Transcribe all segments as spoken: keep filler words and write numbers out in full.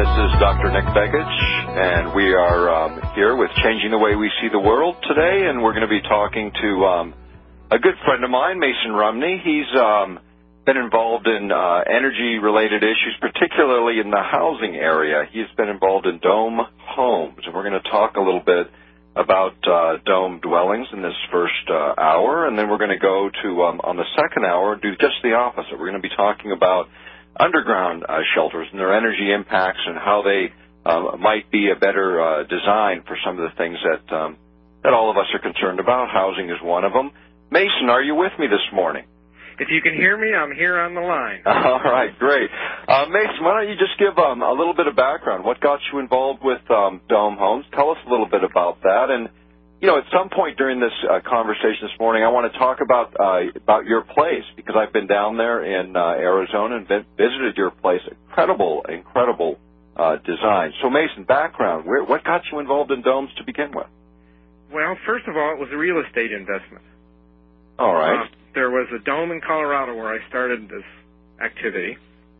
This is Doctor Nick Begich, and we are um, here with Changing the Way We See the World today, and we're going to be talking to um, a good friend of mine, Mason Rumney. He's um, been involved in uh, energy-related issues, particularly in the housing area. He's been involved in dome homes, and we're going to talk a little bit about uh, dome dwellings in this first uh, hour, and then we're going to go to, um, on the second hour, do just the opposite. We're going to be talking about underground uh, shelters and their energy impacts and how they uh, might be a better uh, design for some of the things that um, that all of us are concerned about. Housing is one of them. Mason, are you with me this morning? If you can hear me, I'm here on the line. All right, great. Uh, Mason, why don't you just give um, a little bit of background? What got you involved with um, Dome Homes? Tell us a little bit about that. And, you know, at some point during this uh, conversation this morning, I want to talk about uh, about your place, because I've been down there in uh, Arizona and vi- visited your place. Incredible, incredible uh, design. So, Mason, background. Where, what got you involved in domes to begin with? Well, first of all, it was a real estate investment. All right. Uh, there was a dome in Colorado where I started this activity,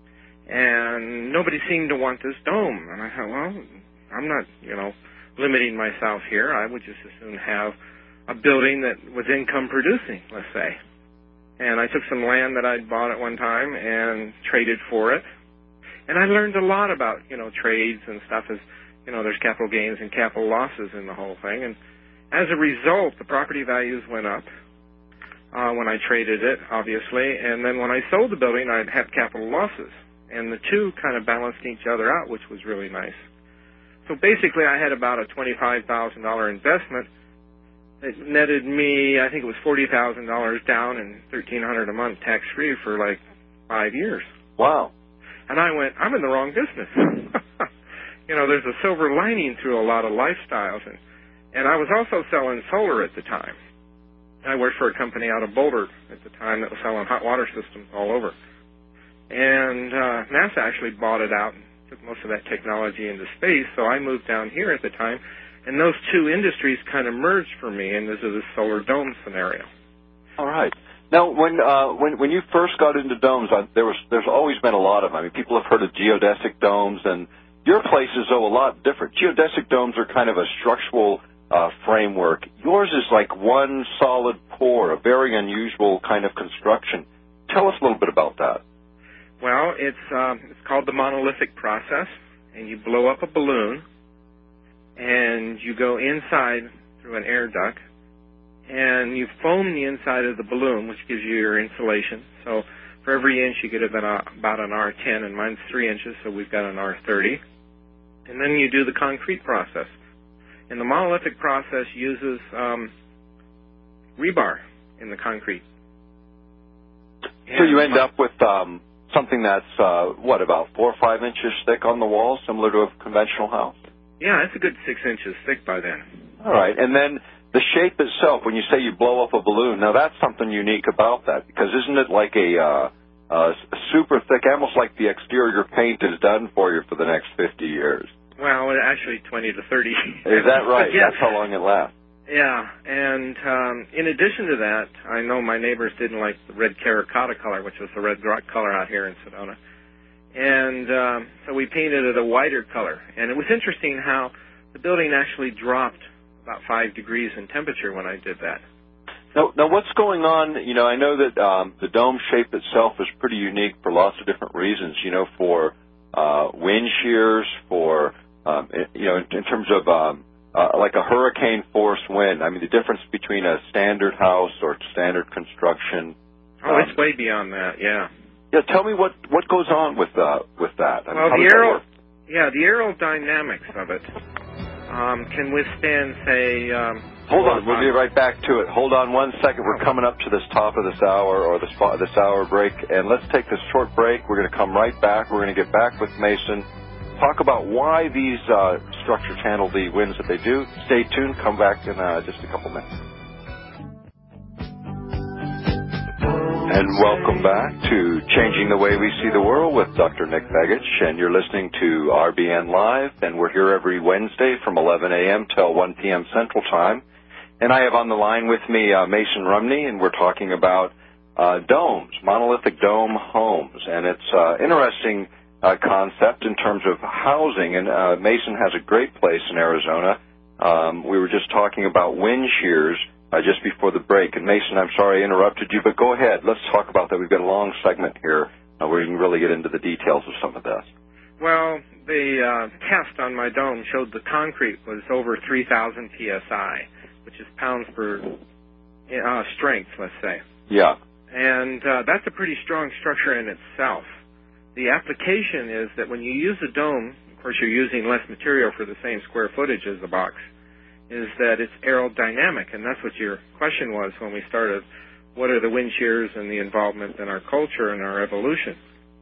and nobody seemed to want this dome. And I thought, well, I'm not, you know, limiting myself here. I would just as soon have a building that was income producing, let's say. And I took some land that I'd bought at one time and traded for it. And I learned a lot about, you know, trades and stuff, as, you know, there's capital gains and capital losses in the whole thing. And as a result, the property values went up uh, when I traded it, obviously. And then when I sold the building, I'd have capital losses. And the two kind of balanced each other out, which was really nice. So basically, I had about a twenty-five thousand dollars investment. It netted me, I think it was forty thousand dollars down and thirteen hundred dollars a month tax-free for like five years. Wow. And I went, I'm in the wrong business. You know, there's a silver lining through a lot of lifestyles. And, and I was also selling solar at the time. I worked for a company out of Boulder at the time that was selling hot water systems all over. And uh, NASA actually bought it out and took most of that technology into space, so I moved down here at the time, and those two industries kind of merged for me into this solar dome scenario. All right. Now, when uh, when when you first got into domes, uh, there was there's always been a lot of them. I mean, people have heard of geodesic domes, and your place is, though, a lot different. Geodesic domes are kind of a structural uh, framework. Yours is like one solid core, a very unusual kind of construction. Tell us a little bit about that. Well, it's um, it's called the monolithic process, and you blow up a balloon, and you go inside through an air duct, and you foam the inside of the balloon, which gives you your insulation. So for every inch, you get about, about an R ten, and mine's three inches, so we've got an R thirty. And then you do the concrete process. And the monolithic process uses um, rebar in the concrete. So you end up with um, something that's, uh, what, about four or five inches thick on the wall, similar to a conventional house? Yeah, it's a good six inches thick by then. All right. And then the shape itself, when you say you blow up a balloon, now that's something unique about that, because isn't it like a, uh, uh, super thick, almost like the exterior paint is done for you for the next fifty years? Well, actually twenty to thirty. Is that right? Yeah. That's how long it lasts. Yeah, and um, in addition to that, I know my neighbors didn't like the red terracotta color, which was the red rock color out here in Sedona. And um, so we painted it a whiter color. And it was interesting how the building actually dropped about five degrees in temperature when I did that. Now, now what's going on? You know, I know that um, the dome shape itself is pretty unique for lots of different reasons, you know, for uh, wind shears, for, um, you know, in, in terms of um, uh, like a hurricane force wind. I mean, the difference between a standard house or standard construction. Oh, um, it's way beyond that, yeah. Yeah, tell me what, what goes on with uh, with that. I mean, well, how the does that aero, work? yeah, the aerodynamics of it um, can withstand, say. Um, Hold on, we'll be right back to it. Hold on one second. We're coming up to this top of this hour or this this hour break, and let's take this short break. We're going to come right back. We're going to get back with Mason, talk about why these uh, structures handle the winds that they do. Stay tuned. Come back in uh, just a couple minutes. And welcome back to Changing the Way We See the World with Doctor Nick Begich, and you're listening to R B N Live, and we're here every Wednesday from eleven a.m. till one p.m. Central Time. And I have on the line with me uh, Mason Rumney, and we're talking about uh, domes, monolithic dome homes. And it's uh, interesting uh, concept in terms of housing. And uh, Mason has a great place in Arizona. Um, we were just talking about wind shears uh, just before the break. And Mason, I'm sorry I interrupted you, but go ahead. Let's talk about that. We've got a long segment here uh, where you can really get into the details of some of this. Well, the uh, test on my dome showed the concrete was over three thousand P S I, which is pounds per uh, strength, let's say. Yeah. And uh, that's a pretty strong structure in itself. The application is that when you use a dome, of course you're using less material for the same square footage as the box, is that it's aerodynamic, and that's what your question was when we started. What are the wind shears and the involvement in our culture and our evolution?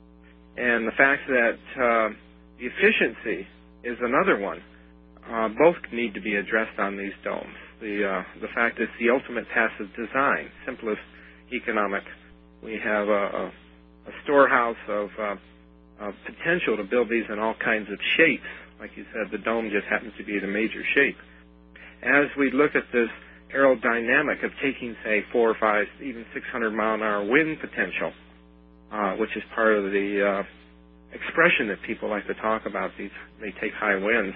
And the fact that uh, the efficiency is another one. Uh, both need to be addressed on these domes. The uh, the fact it's the ultimate passive design, simplest, economic. We have a, a, a storehouse of, uh, of potential to build these in all kinds of shapes. Like you said, the dome just happens to be the major shape. As we look at this aerodynamic of taking, say, four or five, even six hundred mile an hour wind potential, uh, which is part of the uh, expression that people like to talk about, these they take high winds,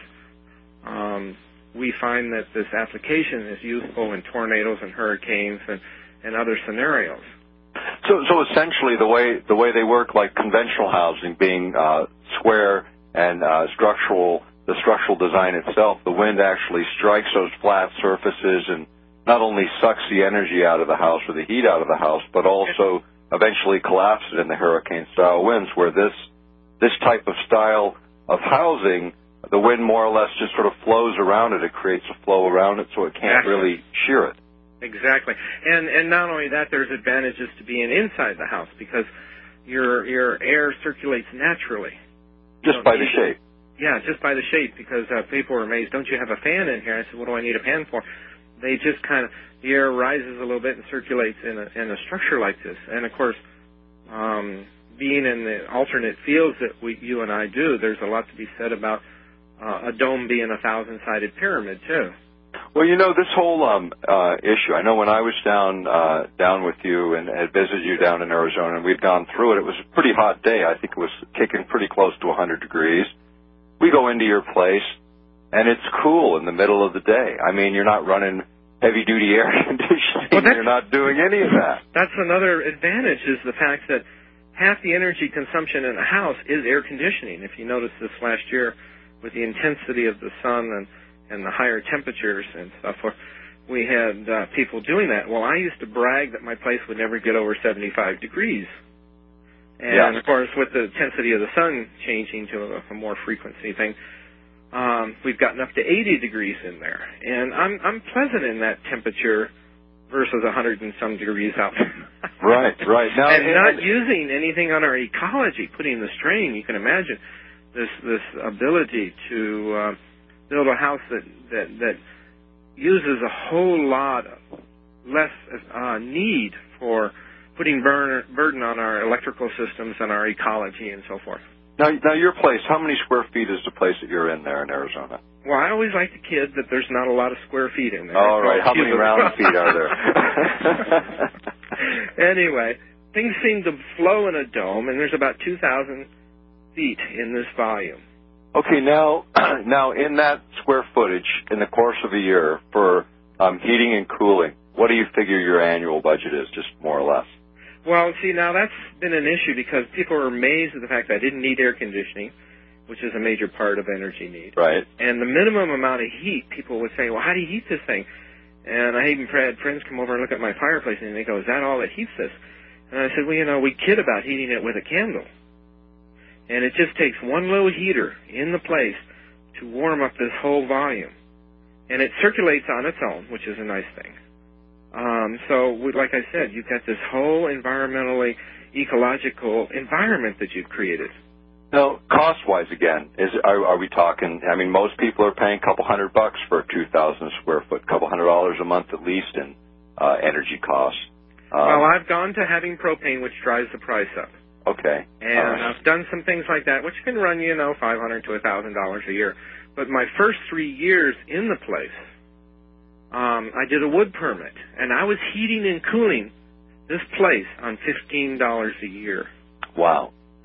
um, we find that this application is useful in tornadoes and hurricanes and, and other scenarios. So, so essentially, the way the way they work, like conventional housing, being uh, square and uh, structural, the structural design itself, the wind actually strikes those flat surfaces and not only sucks the energy out of the house or the heat out of the house, but also eventually collapses in the hurricane-style winds. Where this this type of style of housing, the wind more or less just sort of flows around it. It creates a flow around it, so it can't exactly. really shear it. Exactly. And and not only that, there's advantages to being inside the house because your your air circulates naturally. Just by the shape. Yeah, just by the shape, because uh, people were amazed, don't you have a fan in here? I said, what do I need a fan for? They just kind of, the air rises a little bit and circulates in a, in a structure like this. And, of course, um, being in the alternate fields that we, you and I do, there's a lot to be said about uh, a dome being a thousand-sided pyramid, too. Well, you know, this whole um, uh, issue, I know when I was down uh, down with you and had visited you down in Arizona, and we'd gone through it, it was a pretty hot day. I think it was kicking pretty close to one hundred degrees. We go into your place, and it's cool in the middle of the day. I mean, you're not running heavy-duty air conditioning. Well, you're not doing any of that. That's another advantage, is the fact that half the energy consumption in a house is air conditioning. If you notice this last year with the intensity of the sun and, and the higher temperatures and stuff, we had uh, people doing that. Well, I used to brag that my place would never get over seventy-five degrees. And, yes. of course, with the intensity of the sun changing to a, a more frequency thing, um, we've gotten up to eighty degrees in there. And I'm I'm pleasant in that temperature versus one hundred and some degrees out. Right, right. Now, and not using anything on our ecology, putting the strain. You can imagine this this ability to uh, build a house that, that, that uses a whole lot less uh, need for putting burn, burden on our electrical systems and our ecology and so forth. Now, now, your place, how many square feet is the place that you're in there in Arizona? Well, I always like to kid that there's not a lot of square feet in there. All right. How many round feet are there? Anyway, things seem to flow in a dome, and there's about two thousand feet in this volume. Okay, now, now in that square footage, in the course of a year, for um, heating and cooling, what do you figure your annual budget is, just more or less? Well, see, now that's been an issue because people are amazed at the fact that I didn't need air conditioning, which is a major part of energy need. Right. And the minimum amount of heat, people would say, well, how do you heat this thing? And I even had friends come over and look at my fireplace, and they go, is that all that heats this? And I said, well, you know, we kid about heating it with a candle. And it just takes one little heater in the place to warm up this whole volume. And it circulates on its own, which is a nice thing. Um, so, we, like I said, you've got this whole environmentally ecological environment that you've created. Now, cost-wise, again, is are, are we talking? I mean, most people are paying a couple hundred bucks for a two thousand square foot, a couple hundred dollars a month at least in uh, energy costs. Um, well, I've gone to having propane, which drives the price up. Okay. And right. I've done some things like that, which can run you, you know, five hundred to a thousand dollars a year. But my first three years in the place, um, I did a wood permit, and I was heating and cooling this place on fifteen dollars a year. Wow.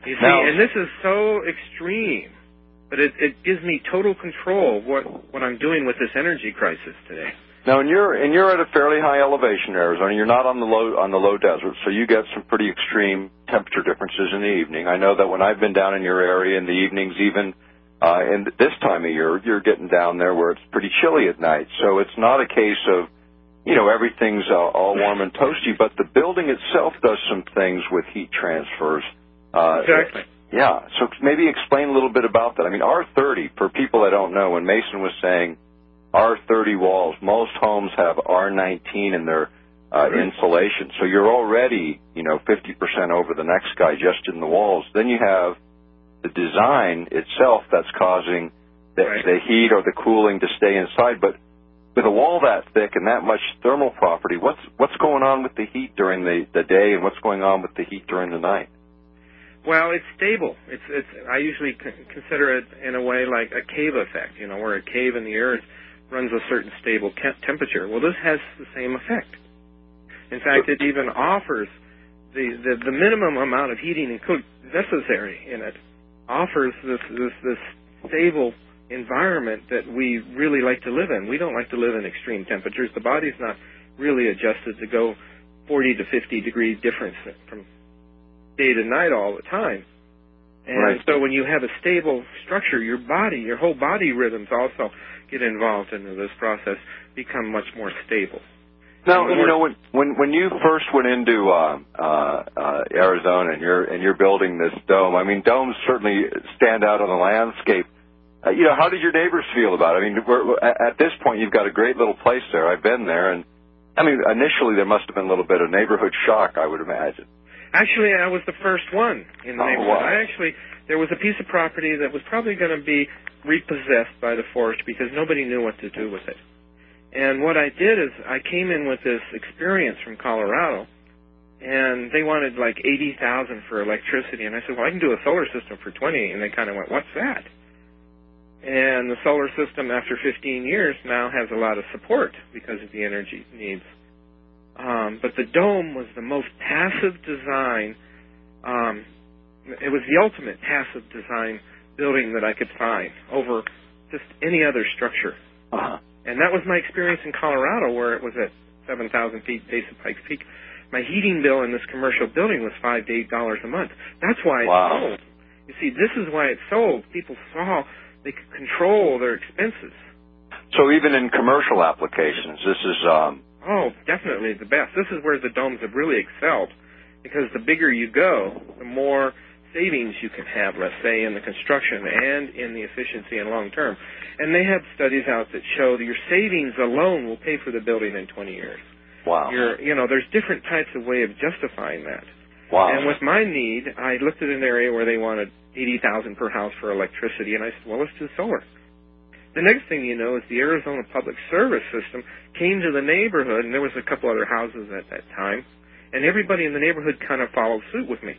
You see, now, and this is so extreme, but it, it gives me total control of what, what I'm doing with this energy crisis today. Now, and you're and you're at a fairly high elevation, Arizona. You're not on the low on the low desert, so you get some pretty extreme temperature differences in the evening. I know that when I've been down in your area in the evenings, even uh, in this time of year, you're getting down there where it's pretty chilly at night. So it's not a case of, you know, everything's uh, all warm and toasty, but the building itself does some things with heat transfers. Uh, exactly. Yeah. So maybe explain a little bit about that. I mean, R thirty, for people that don't know, when Mason was saying R thirty walls, most homes have R nineteen in their uh, insulation. So you're already, you know, fifty percent over the next guy just in the walls. Then you have the design itself that's causing the, right. the heat or the cooling to stay inside. But with a wall that thick and that much thermal property, what's what's going on with the heat during the, the day and what's going on with the heat during the night? Well, it's stable. It's it's. I usually consider it in a way like a cave effect, you know, where a cave in the earth runs a certain stable temperature. Well, this has the same effect. In fact, it even offers the, the, the minimum amount of heating and cooling necessary in it, offers this, this, this stable environment that we really like to live in. We don't like to live in extreme temperatures. The body's not really adjusted to go forty to fifty degree difference from day to night all the time. And right. so when you have a stable structure, your body, your whole body rhythms also get involved into this process, become much more stable. Now, you know, when when when you first went into uh, uh, uh, Arizona and you're and you're building this dome, I mean, domes certainly stand out on the landscape. Uh, you know, how did your neighbors feel about it? I mean, we're, at this point, you've got a great little place there. I've been there, and I mean, initially there must have been a little bit of neighborhood shock, I would imagine. Actually, I was the first one in the oh, neighborhood. Wow. I actually, there was a piece of property that was probably going to be repossessed by the forest because nobody knew what to do with it. And what I did is I came in with this experience from Colorado, and they wanted like eighty thousand dollars for electricity. And I said, well, I can do a solar system for twenty. And they kind of went, what's that? And the solar system, after fifteen years, now has a lot of support because of the energy needs. Um, but the dome was the most passive design. Um, it was the ultimate passive design building that I could find over just any other structure. Uh-huh. And that was my experience in Colorado, where it was at seven thousand feet, base of Pikes Peak. My heating bill in this commercial building was five to eight dollars a month. That's why wow. it sold. You see, this is why it sold. People saw they could control their expenses. So even in commercial applications, this is... Um... Oh, definitely the best. This is where the domes have really excelled, because the bigger you go, the more savings you can have, let's say, in the construction and in the efficiency and long term. And they have studies out that show that your savings alone will pay for the building in twenty years. Wow. You're, you know, there's different types of way of justifying that. Wow. And with my need, I looked at an area where they wanted eighty thousand dollars per house for electricity, and I said, well, let's do solar. The next thing you know is the Arizona Public Service System came to the neighborhood, and there was a couple other houses at that time, and everybody in the neighborhood kind of followed suit with me.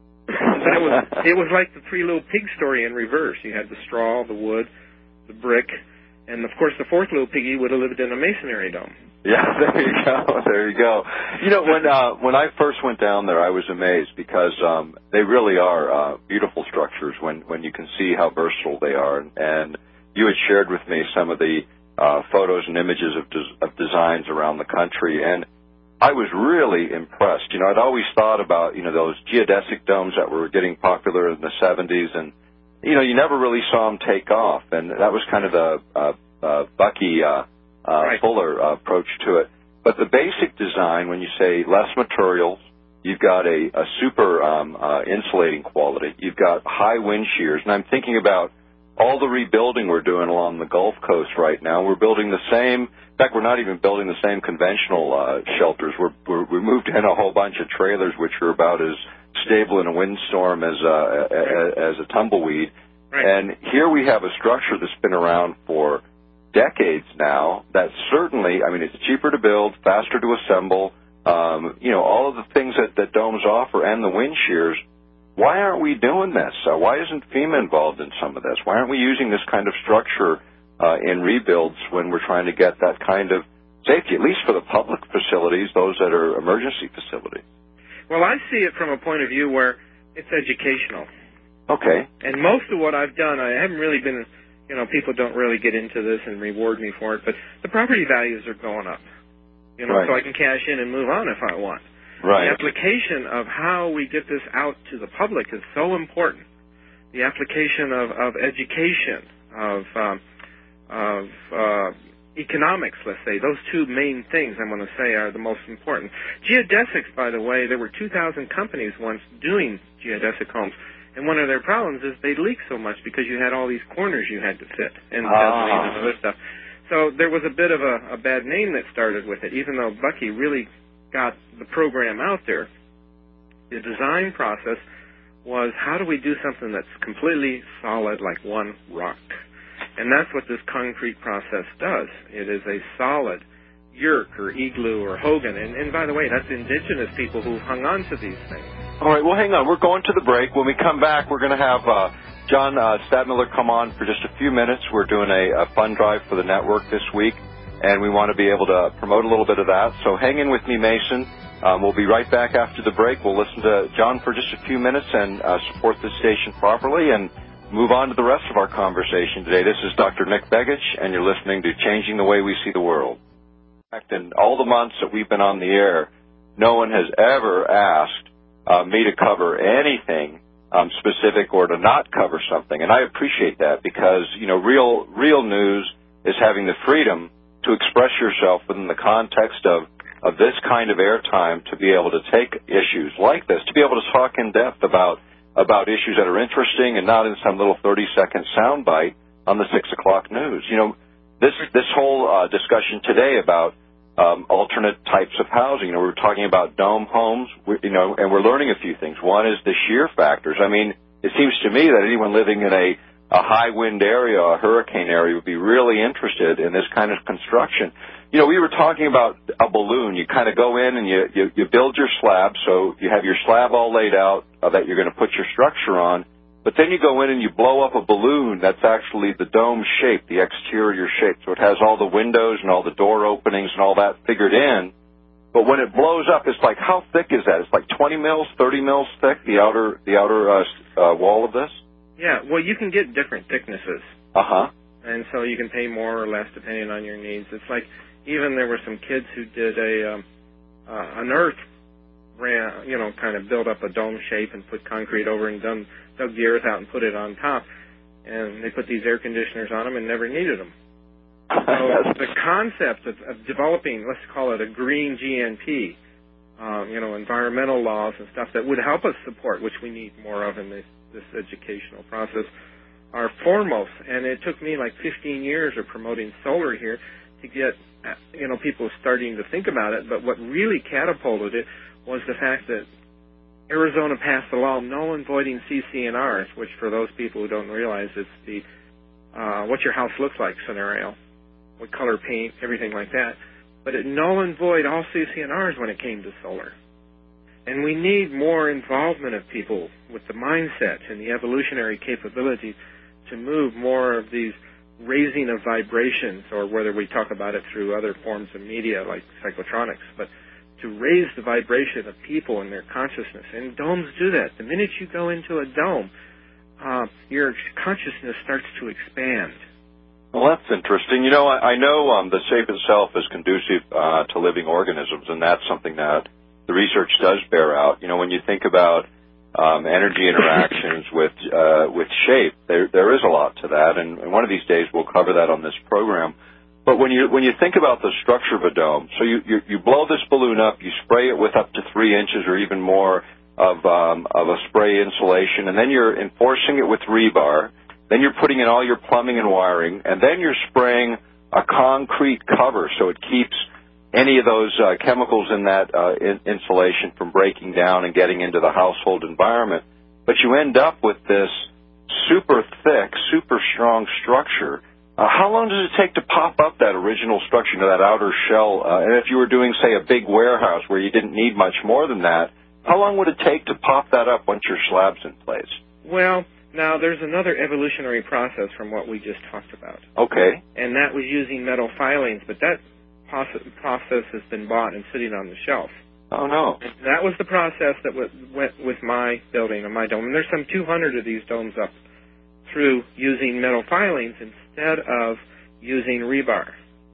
But it was it was like the Three Little Pigs story in reverse. You had the straw, the wood, the brick, and of course the fourth little piggy would have lived in a masonry dome. Yeah, there you go. There you go. You know, when uh, when I first went down there, I was amazed because um, they really are uh, beautiful structures when when you can see how versatile they are. And you had shared with me some of the uh, photos and images of des- of designs around the country, and I was really impressed. You know, I'd always thought about, you know, those geodesic domes that were getting popular in the seventies, and, you know, you never really saw them take off. And that was kind of the uh, uh, Bucky uh, uh, right. Fuller uh, approach to it. But the basic design, when you say less materials, you've got a, a super um, uh, insulating quality. You've got high wind shears. And I'm thinking about all the rebuilding we're doing along the Gulf Coast right now. We're building the same... In fact, we're not even building the same conventional uh, shelters. We're, we're, we moved in a whole bunch of trailers, which are about as stable in a windstorm as uh, as a tumbleweed. Right. And here we have a structure that's been around for decades now. That certainly, I mean, it's cheaper to build, faster to assemble. Um, you know, all of the things that, that domes offer, and the wind shears. Why aren't we doing this? Uh, why isn't FEMA involved in some of this? Why aren't we using this kind of structure Uh, in rebuilds when we're trying to get that kind of safety, at least for the public facilities, those that are emergency facilities? Well, I see it from a point of view where It's educational. Okay. And most of what I've done, I haven't really been, you know, people don't really get into this and reward me for it, but the property values are going up, you know, right. so I can cash in and move on if I want. Right. The application of how we get this out to the public is so important. The application of, of education, of um, of uh, economics, let's say, those two main things I'm going to say are the most important. Geodesics, by the way, there were two thousand companies once doing geodesic homes, and one of their problems is they leak so much because you had all these corners you had to fit and ah. and other stuff. So there was a bit of a, a bad name that started with it, even though Bucky really got the program out there. The design process was, how do we do something that's completely solid like one rock? And that's what this concrete process does. It is a solid yurk or igloo or hogan. And, and by the way, that's indigenous people who've hung on to these things. All right, well, hang on. We're going to the break. When we come back, we're going to have uh, John uh, Stadtmiller come on for just a few minutes. We're doing a, a fund drive for the network this week, and we want to be able to promote a little bit of that. So hang in with me, Mason. Um, we'll be right back after the break. We'll listen to John for just a few minutes and uh, support this station properly and move on to the rest of our conversation today. This is Doctor Nick Begich, and you're listening to Changing the Way We See the World. In fact, in all the months that we've been on the air, no one has ever asked uh, me to cover anything um, specific or to not cover something, and I appreciate that because, you know, real real news is having the freedom to express yourself within the context of, of this kind of airtime, to be able to take issues like this, to be able to talk in depth about about issues that are interesting and not in some little thirty-second soundbite on the six o'clock news. You know, this this whole uh, discussion today about um, alternate types of housing, you know, we were talking about dome homes, we, you know, and we're learning a few things. One is the shear factors. I mean, it seems to me that anyone living in a, a high wind area, a hurricane area, would be really interested in this kind of construction. You know, we were talking about a balloon. You kind of go in and you, you, you build your slab, so you have your slab all laid out uh, that you're going to put your structure on, but then you go in and you blow up a balloon that's actually the dome shape, the exterior shape, so it has all the windows and all the door openings and all that figured in. But when it blows up, it's like, how thick is that? It's like twenty mils, thirty mils thick, the outer the outer uh, uh, wall of this? Yeah, well, you can get different thicknesses. Uh-huh. And so you can pay more or less depending on your needs. It's like, even there were some kids who did a um, uh, an earth, ran, you know, kind of built up a dome shape and put concrete over and done, dug the earth out and put it on top. And they put these air conditioners on them and never needed them. So the concept of, of developing, let's call it a green G N P, um, you know, environmental laws and stuff that would help us support, which we need more of in this, this educational process, are foremost. And it took me like fifteen years of promoting solar here to get, you know, people starting to think about it. But what really catapulted it was the fact that Arizona passed a law, no one voiding C C N Rs, which for those people who don't realize, it's the uh, what your house looks like scenario, what color paint, everything like that. But it null and void all C C N Rs when it came to solar. And we need more involvement of people with the mindset and the evolutionary capability to move more of these raising of vibrations, or whether we talk about it through other forms of media like psychotronics, but to raise the vibration of people and their consciousness. And domes do that. The minute you go into a dome, uh, your consciousness starts to expand. Well, that's interesting. You know, I, I know um, the shape itself is conducive uh, to living organisms, and that's something that the research does bear out. You know, when you think about um, energy interactions with uh, with shape, there there is a lot to that, and, and one of these days we'll cover that on this program. But when you when you think about the structure of a dome, so you, you, you blow this balloon up, you spray it with up to three inches or even more of um, of a spray insulation, and then you're enforcing it with rebar. Then you're putting in all your plumbing and wiring, and then you're spraying a concrete cover so it keeps any of those uh, chemicals in that uh, in- insulation from breaking down and getting into the household environment. But you end up with this super thick, super strong structure. Uh, how long does it take to pop up that original structure, you know, that outer shell? Uh, and if you were doing, say, a big warehouse where you didn't need much more than that, how long would it take to pop that up once your slab's in place? Well, now there's another evolutionary process from what we just talked about. Okay. And that was using metal filings, but that process has been bought and sitting on the shelf. Oh, no. That was the process that w- went with my building of my dome. And there's some two hundred of these domes up through using metal filings instead of using rebar.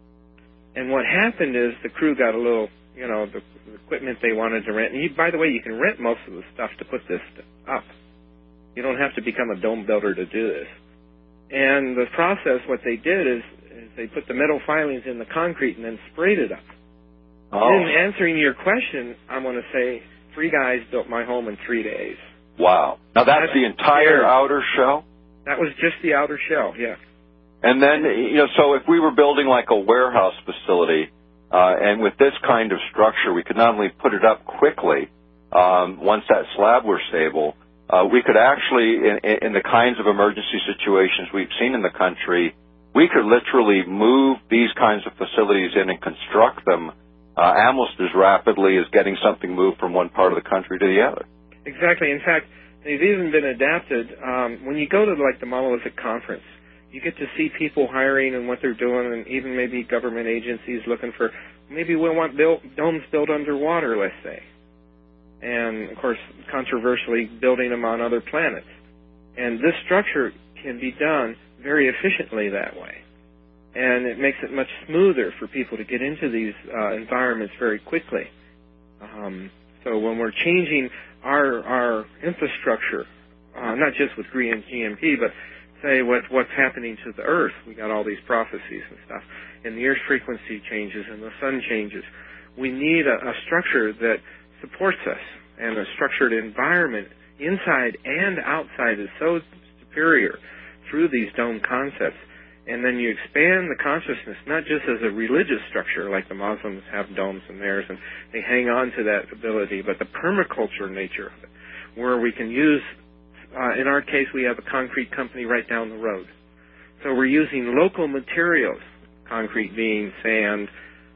And what happened is the crew got a little, you know, the, the equipment they wanted to rent. And you, by the way, you can rent most of the stuff to put this up. You don't have to become a dome builder to do this. And the process, what they did is, is they put the metal filings in the concrete and then sprayed it up. Oh. In answering your question, I want to say three guys built my home in three days. Wow. Now that's, that's the entire scary. outer shell? That was just the outer shell, yeah. And then, you know, so if we were building like a warehouse facility, uh, and with this kind of structure, we could not only put it up quickly, um, once that slab were stable, uh, we could actually, in, in the kinds of emergency situations we've seen in the country, we could literally move these kinds of facilities in and construct them uh, almost as rapidly as getting something moved from one part of the country to the other. Exactly. In fact, they've even been adapted. Um, when you go to, like, the Monolithic Conference, you get to see people hiring and what they're doing, and even maybe government agencies looking for, maybe we want built, domes built underwater, let's say. And, of course, controversially, building them on other planets. And this structure can be done very efficiently that way. And it makes it much smoother for people to get into these uh, environments very quickly. Um, so when we're changing our our infrastructure, uh, not just with green G M P, but say what what's happening to the Earth, we got all these prophecies and stuff, and the Earth's frequency changes and the sun changes. We need a, a structure that supports us, and a structured environment inside and outside is so superior through these dome concepts. And then you expand the consciousness, not just as a religious structure, like the Muslims have domes in theirs, and they hang on to that ability, but the permaculture nature of it, where we can use, uh, in our case, we have a concrete company right down the road. So we're using local materials, concrete being sand,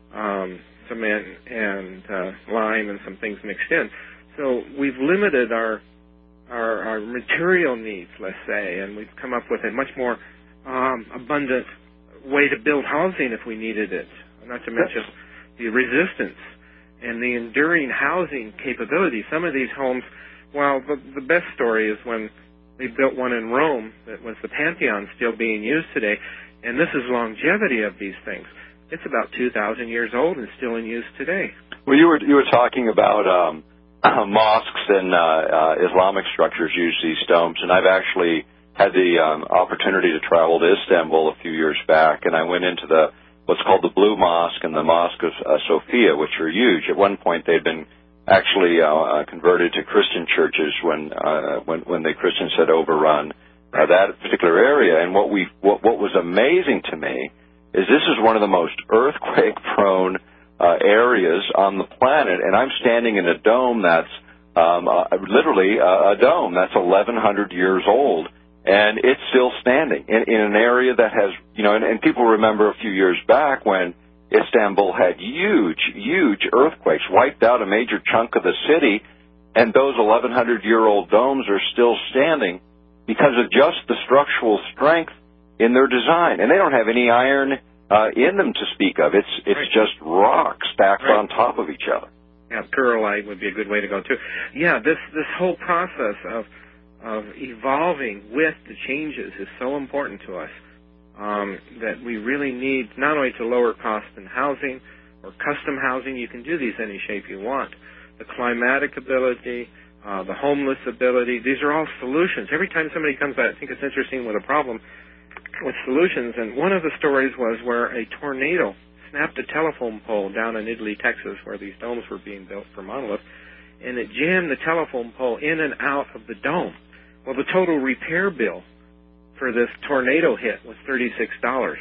um, cement, and uh, lime, and some things mixed in. So we've limited our, our, our material needs, let's say, and we've come up with a much more Um, abundant way to build housing if we needed it, not to mention the resistance and the enduring housing capability. Some of these homes, well, the, the best story is when they built one in Rome that was the Pantheon, still being used today, and this is longevity of these things. It's about two thousand years old and still in use today. Well, you were you were talking about um, mosques and uh, uh, Islamic structures use these domes, and I've actually had the um, opportunity to travel to Istanbul a few years back, and I went into the what's called the Blue Mosque and the Mosque of uh, Sophia, which are huge. At one point, they'd been actually uh, uh, converted to Christian churches when uh, when when the Christians had overrun uh, that particular area. And what we what, what was amazing to me is this is one of the most earthquake-prone uh, areas on the planet, and I'm standing in a dome that's um, uh, literally uh, a dome that's eleven hundred years old. And it's still standing in, in an area that has, you know, and, and people remember a few years back when Istanbul had huge, huge earthquakes, wiped out a major chunk of the city, and those eleven hundred year old domes are still standing because of just the structural strength in their design. And they don't have any iron uh, in them to speak of. It's it's right. just rock stacked right. on top of each other. Yeah, perlite would be a good way to go, too. Yeah, this, this whole process of of evolving with the changes is so important to us um, that we really need not only to lower costs in housing or custom housing. You can do these any shape you want. The climatic ability, uh, the homeless ability, these are all solutions. Every time somebody comes out, I think it's interesting with a problem with solutions. And one of the stories was where a tornado snapped a telephone pole down in Italy, Texas, where these domes were being built for Monolith, and it jammed the telephone pole in and out of the dome. Well, the total repair bill for this tornado hit was thirty-six dollars.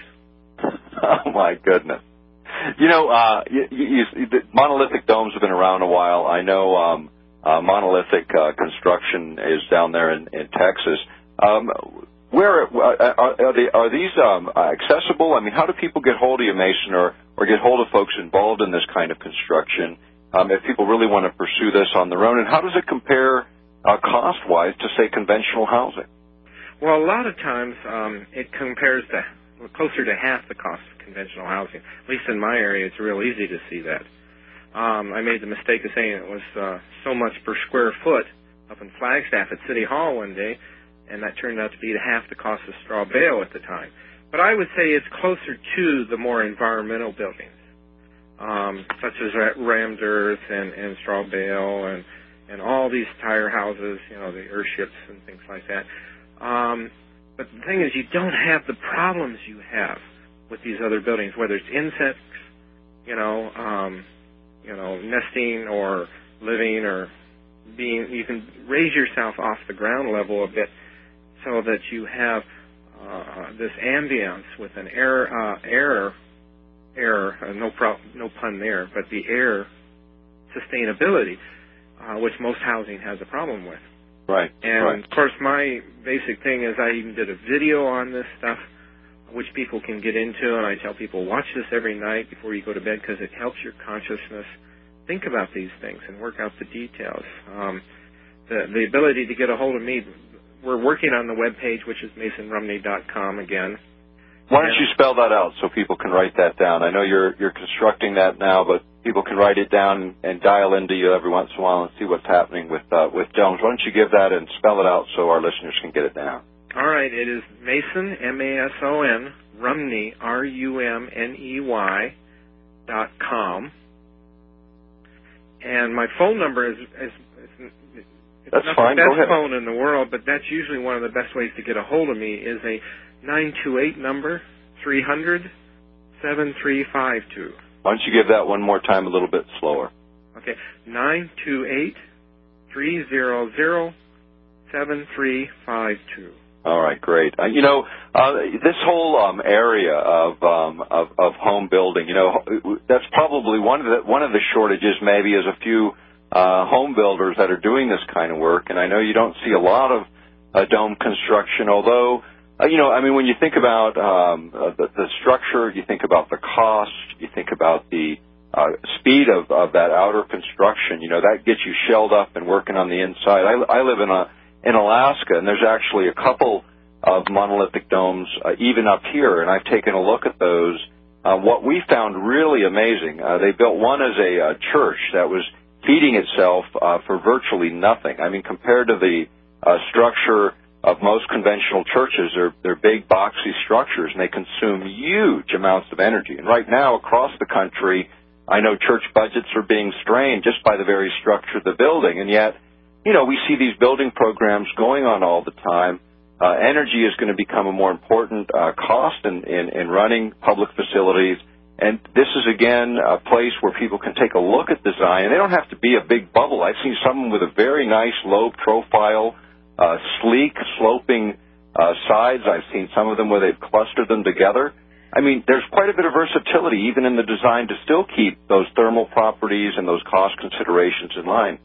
Oh, my goodness. You know, uh, you, you, the monolithic domes have been around a while. I know um, uh, monolithic uh, construction is down there in, in Texas. Um, where uh, are, are, they, are these um, accessible? I mean, how do people get hold of you, Mason, or, or get hold of folks involved in this kind of construction um, if people really want to pursue this on their own? And how does it compare Uh, cost-wise to, say, conventional housing? Well, a lot of times um, it compares to closer to half the cost of conventional housing. At least in my area, it's real easy to see that. Um, I made the mistake of saying it was uh, so much per square foot up in Flagstaff at City Hall one day, and that turned out to be half the cost of Straw Bale at the time. But I would say it's closer to the more environmental buildings, um, such as Rammed Earth and, and Straw Bale and, and all these tire houses, you know, the airships and things like that. Um, but the thing is, you don't have the problems you have with these other buildings, whether it's insects, you know, um, you know, nesting or living or being. You can raise yourself off the ground level a bit so that you have uh, this ambience with an air, uh, air, air, uh, no pro- no pun there, but the air sustainability, uh, which most housing has a problem with. Right. And right. of course, my basic thing is I even did a video on this stuff, which people can get into, and I tell people, watch this every night before you go to bed because it helps your consciousness think about these things and work out the details. Um, the, the ability to get a hold of me, we're working on the webpage, which is mason rumney dot com again. Why don't you spell that out so people can write that down? I know you're you're constructing that now, but people can write it down and dial into you every once in a while and see what's happening with uh, with domes. Why don't you give that and spell it out so our listeners can get it down? All right, it is Mason, M A S O N, Rumney, R U M N E Y, dot com. And my phone number is, is, is it's that's not fine. the best Go ahead. phone in the world, but that's usually one of the best ways to get a hold of me is a nine two eight number, three hundred, seven three five two. Why don't you give that one more time a little bit slower? Okay, nine two eight, three hundred, seven three five two. All right, great. Uh, you know, uh, this whole um, area of, um, of of home building, you know, that's probably one of the one of the shortages. Maybe is a few uh, home builders that are doing this kind of work, and I know you don't see a lot of uh, dome construction. Although, uh, you know, I mean, when you think about um, uh, the, the structure, you think about the cost, you think about the uh, speed of, of that outer construction. You know, that gets you shelled up and working on the inside. I, I live in a in Alaska, and there's actually a couple of monolithic domes uh, even up here, and I've taken a look at those. Uh, what we found really amazing, uh, they built one as a uh, church that was feeding itself uh, for virtually nothing. I mean, compared to the uh, structure of most conventional churches, they're, they're big, boxy structures, and they consume huge amounts of energy. And right now, across the country, I know church budgets are being strained just by the very structure of the building, and yet, you know, we see these building programs going on all the time. Uh, energy is going to become a more important uh, cost in, in, in running public facilities. And this is, again, a place where people can take a look at design. And they don't have to be a big bubble. I've seen some with a very nice low profile, uh, sleek, sloping uh, sides. I've seen some of them where they've clustered them together. I mean, there's quite a bit of versatility even in the design to still keep those thermal properties and those cost considerations in line.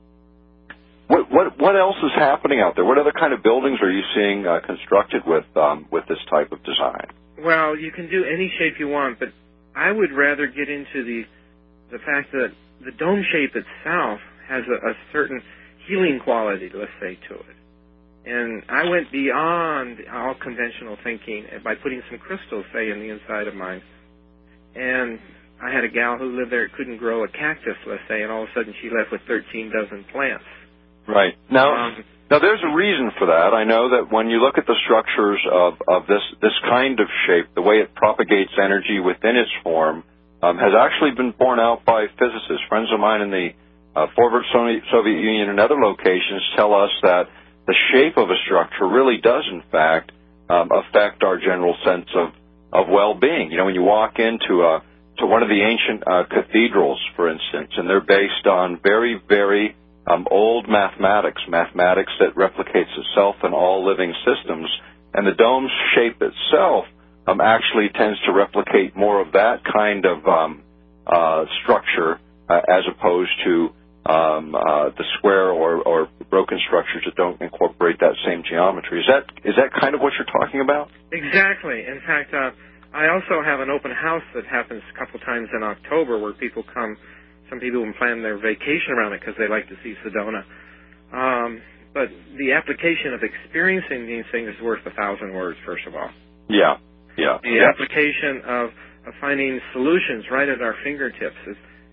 What, what what else is happening out there? What other kind of buildings are you seeing uh, constructed with um, with this type of design? Well, you can do any shape you want, but I would rather get into the the fact that the dome shape itself has a, a certain healing quality, let's say, to it. And I went beyond all conventional thinking by putting some crystals, say, in the inside of mine. And I had a gal who lived there that couldn't grow a cactus, let's say, and all of a sudden she left with thirteen dozen plants. Right. Now, um, now there's a reason for that. I know that when you look at the structures of, of this, this kind of shape, the way it propagates energy within its form um, has actually been borne out by physicists. Friends of mine in the uh, former Soviet Union and other locations tell us that the shape of a structure really does, in fact, um, affect our general sense of, of well-being. You know, when you walk into a, to one of the ancient uh, cathedrals, for instance, and they're based on very, very Um, old mathematics, mathematics that replicates itself in all living systems, and the dome's shape itself um, actually tends to replicate more of that kind of um, uh, structure uh, as opposed to um, uh, the square or, or broken structures that don't incorporate that same geometry. Is that is that kind of what you're talking about? Exactly. In fact, uh, I also have an open house that happens a couple times in October where people come. Some people can plan their vacation around it because they like to see Sedona. Um, but the application of experiencing these things is worth a thousand words, first of all. Yeah, yeah. The yeah. application of, of finding solutions right at our fingertips is,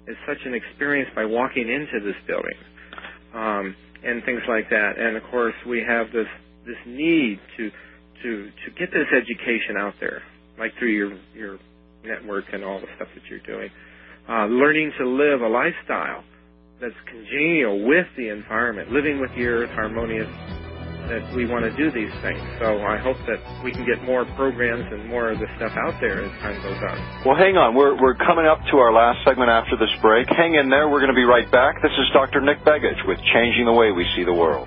is such an experience by walking into this building, um, and things like that. And of course, we have this this need to to to get this education out there, like through your your network and all the stuff that you're doing, uh, learning to live a lifestyle that's congenial with the environment, living with the earth, harmonious. That we want to do these things. So I hope that we can get more programs and more of the stuff out there as time goes on. Well, hang on. We're we're coming up to our last segment after this break. Hang in there. We're going to be right back. This is Doctor Nick Begich with Changing the Way We See the World.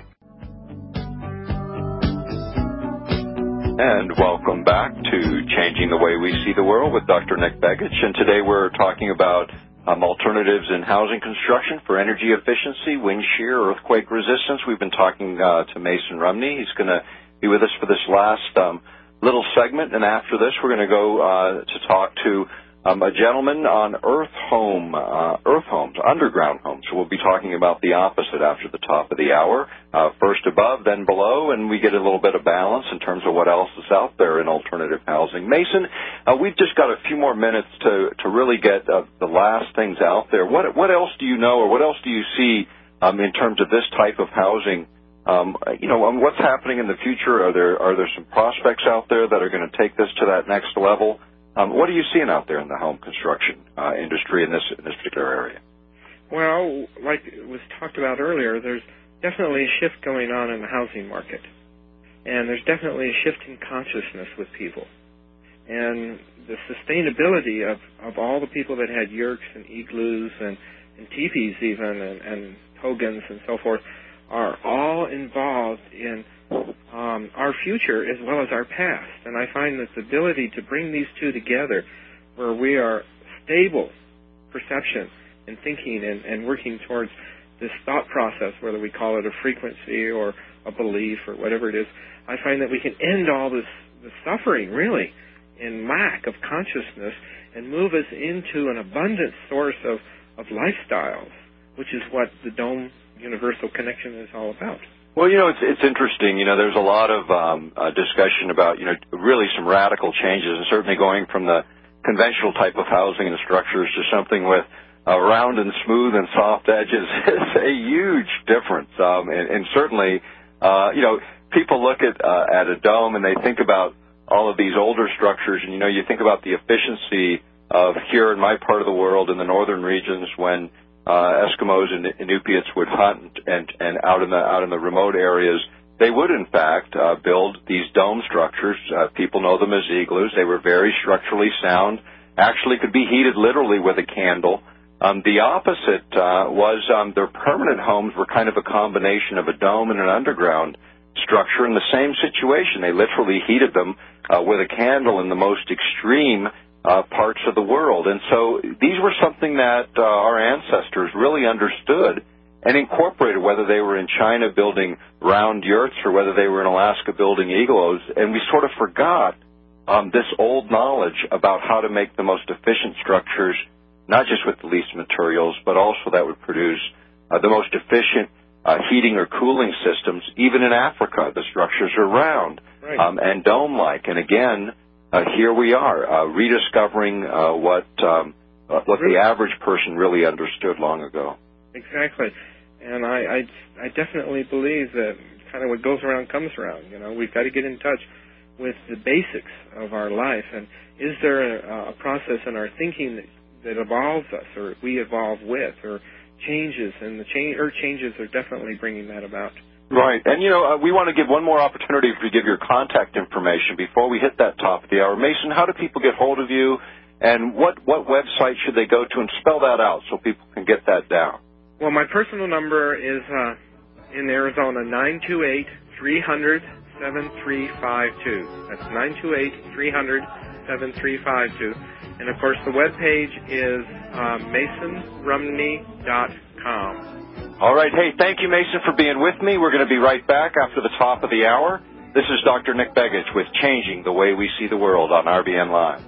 And welcome back to Changing the Way We See the World with Doctor Nick Begich. And today we're talking about Um, alternatives in housing construction for energy efficiency, wind shear, earthquake resistance. We've been talking uh, to Mason Rumney. He's going to be with us for this last um, little segment, and after this we're going to go uh, to talk to um, a gentleman on earth home, uh, earth homes, underground homes. So we'll be talking about the opposite after the top of the hour. Uh, first above, then below, and we get a little bit of balance in terms of what else is out there in alternative housing. Mason, uh, we've just got a few more minutes to, to really get uh, the last things out there. What, what else do you know, or what else do you see um, in terms of this type of housing? Um, you know, um, what's happening in the future? Are there are there some prospects out there that are going to take this to that next level? Um, what are you seeing out there in the home construction uh, industry in this in this particular area? Well, like it was talked about earlier, there's definitely a shift going on in the housing market. And there's definitely a shift in consciousness with people. And the sustainability of, of all the people that had yurts and igloos and, and teepees even and, and togans and so forth are all involved in um, our future as well as our past. And I find that the ability to bring these two together where we are stable perception and thinking and, and working towards this thought process, whether we call it a frequency or a belief or whatever it is, I find that we can end all this, this suffering, really, in lack of consciousness and move us into an abundant source of, of lifestyles, which is what the Dome Universal Connection is all about. Well, you know, it's it's interesting. You know, there's a lot of um, uh, discussion about, you know, really some radical changes, and certainly going from the conventional type of housing and structures to something with uh, round and smooth and soft edges is a huge difference. Um, and, and certainly, uh, you know, people look at uh, at a dome and they think about all of these older structures, and, you know, you think about the efficiency of here in my part of the world in the northern regions when Uh, Eskimos and Inupiats would hunt, and, and out in the out in the remote areas, they would in fact uh, build these dome structures. Uh, people know them as igloos. They were very structurally sound. Actually, could be heated literally with a candle. Um, the opposite uh, was um, their permanent homes were kind of a combination of a dome and an underground structure. In the same situation, they literally heated them uh, with a candle in the most extreme Uh, parts of the world. And so these were something that uh, our ancestors really understood and incorporated, whether they were in China building round yurts or whether they were in Alaska building igloos. And we sort of forgot um, this old knowledge about how to make the most efficient structures, not just with the least materials, but also that would produce uh, the most efficient uh, heating or cooling systems. Even in Africa, the structures are round right. um, and dome-like. And again, Uh, here we are, uh, rediscovering uh, what um, uh, what the average person really understood long ago. Exactly, and I, I, I definitely believe that kind of what goes around comes around. You know, we've got to get in touch with the basics of our life, and is there a, a process in our thinking that, that evolves us, or we evolve with, or changes, and the change or changes are definitely bringing that about. Right. And, you know, uh, we want to give one more opportunity to give your contact information before we hit that top of the hour. Mason, how do people get hold of you, and what, what website should they go to, and spell that out so people can get that down? Well, my personal number is uh, in Arizona, nine two eight, three hundred, seven three five two. That's nine two eight, three hundred, seven three five two. And, of course, the webpage is uh, mason rumney dot com. All right. Hey, thank you, Mason, for being with me. We're going to be right back after the top of the hour. This is Doctor Nick Begich with Changing the Way We See the World on R B N Live.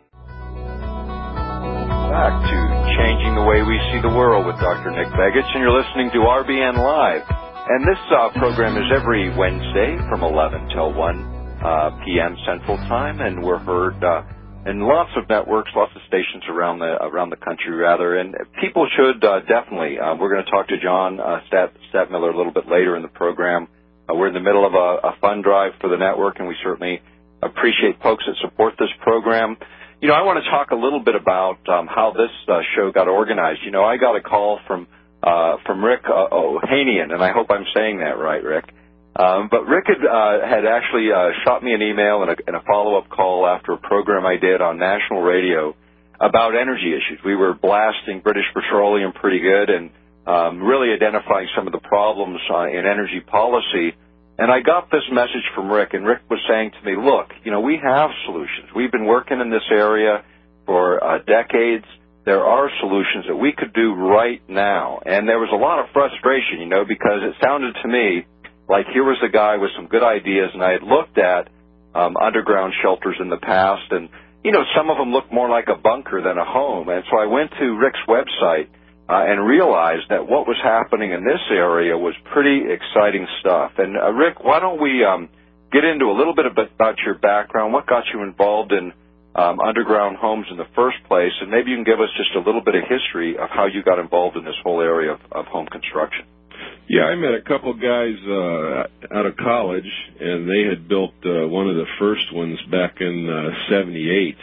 Back to Changing the Way We See the World with Doctor Nick Begich, and you're listening to R B N Live. And this uh, program is every Wednesday from eleven till one uh, p.m. Central Time, and we're heard uh, and lots of networks, lots of stations around the around the country, rather. And people should uh, definitely. Uh, we're going to talk to John uh, Stat, Stadtmiller a little bit later in the program. Uh, we're in the middle of a, a fund drive for the network, and we certainly appreciate folks that support this program. You know, I want to talk a little bit about um, how this uh, show got organized. You know, I got a call from uh, from Rick uh, Ohanian, and I hope I'm saying that right, Rick. Um, but Rick had, uh, had actually uh, shot me an email and a, and a follow-up call after a program I did on national radio about energy issues. We were blasting British Petroleum pretty good and um, really identifying some of the problems uh, in energy policy. And I got this message from Rick, and Rick was saying to me, look, you know, we have solutions. We've been working in this area for uh, decades. There are solutions that we could do right now. And there was a lot of frustration, you know, because it sounded to me like here was a guy with some good ideas, and I had looked at um, underground shelters in the past, and, you know, some of them looked more like a bunker than a home. And so I went to Rick's website uh, and realized that what was happening in this area was pretty exciting stuff. And, uh, Rick, why don't we um, get into a little bit about your background, what got you involved in um, underground homes in the first place, and maybe you can give us just a little bit of history of how you got involved in this whole area of, of home construction. Yeah, I met a couple guys uh, out of college, and they had built uh, one of the first ones back in uh, seventy-eight,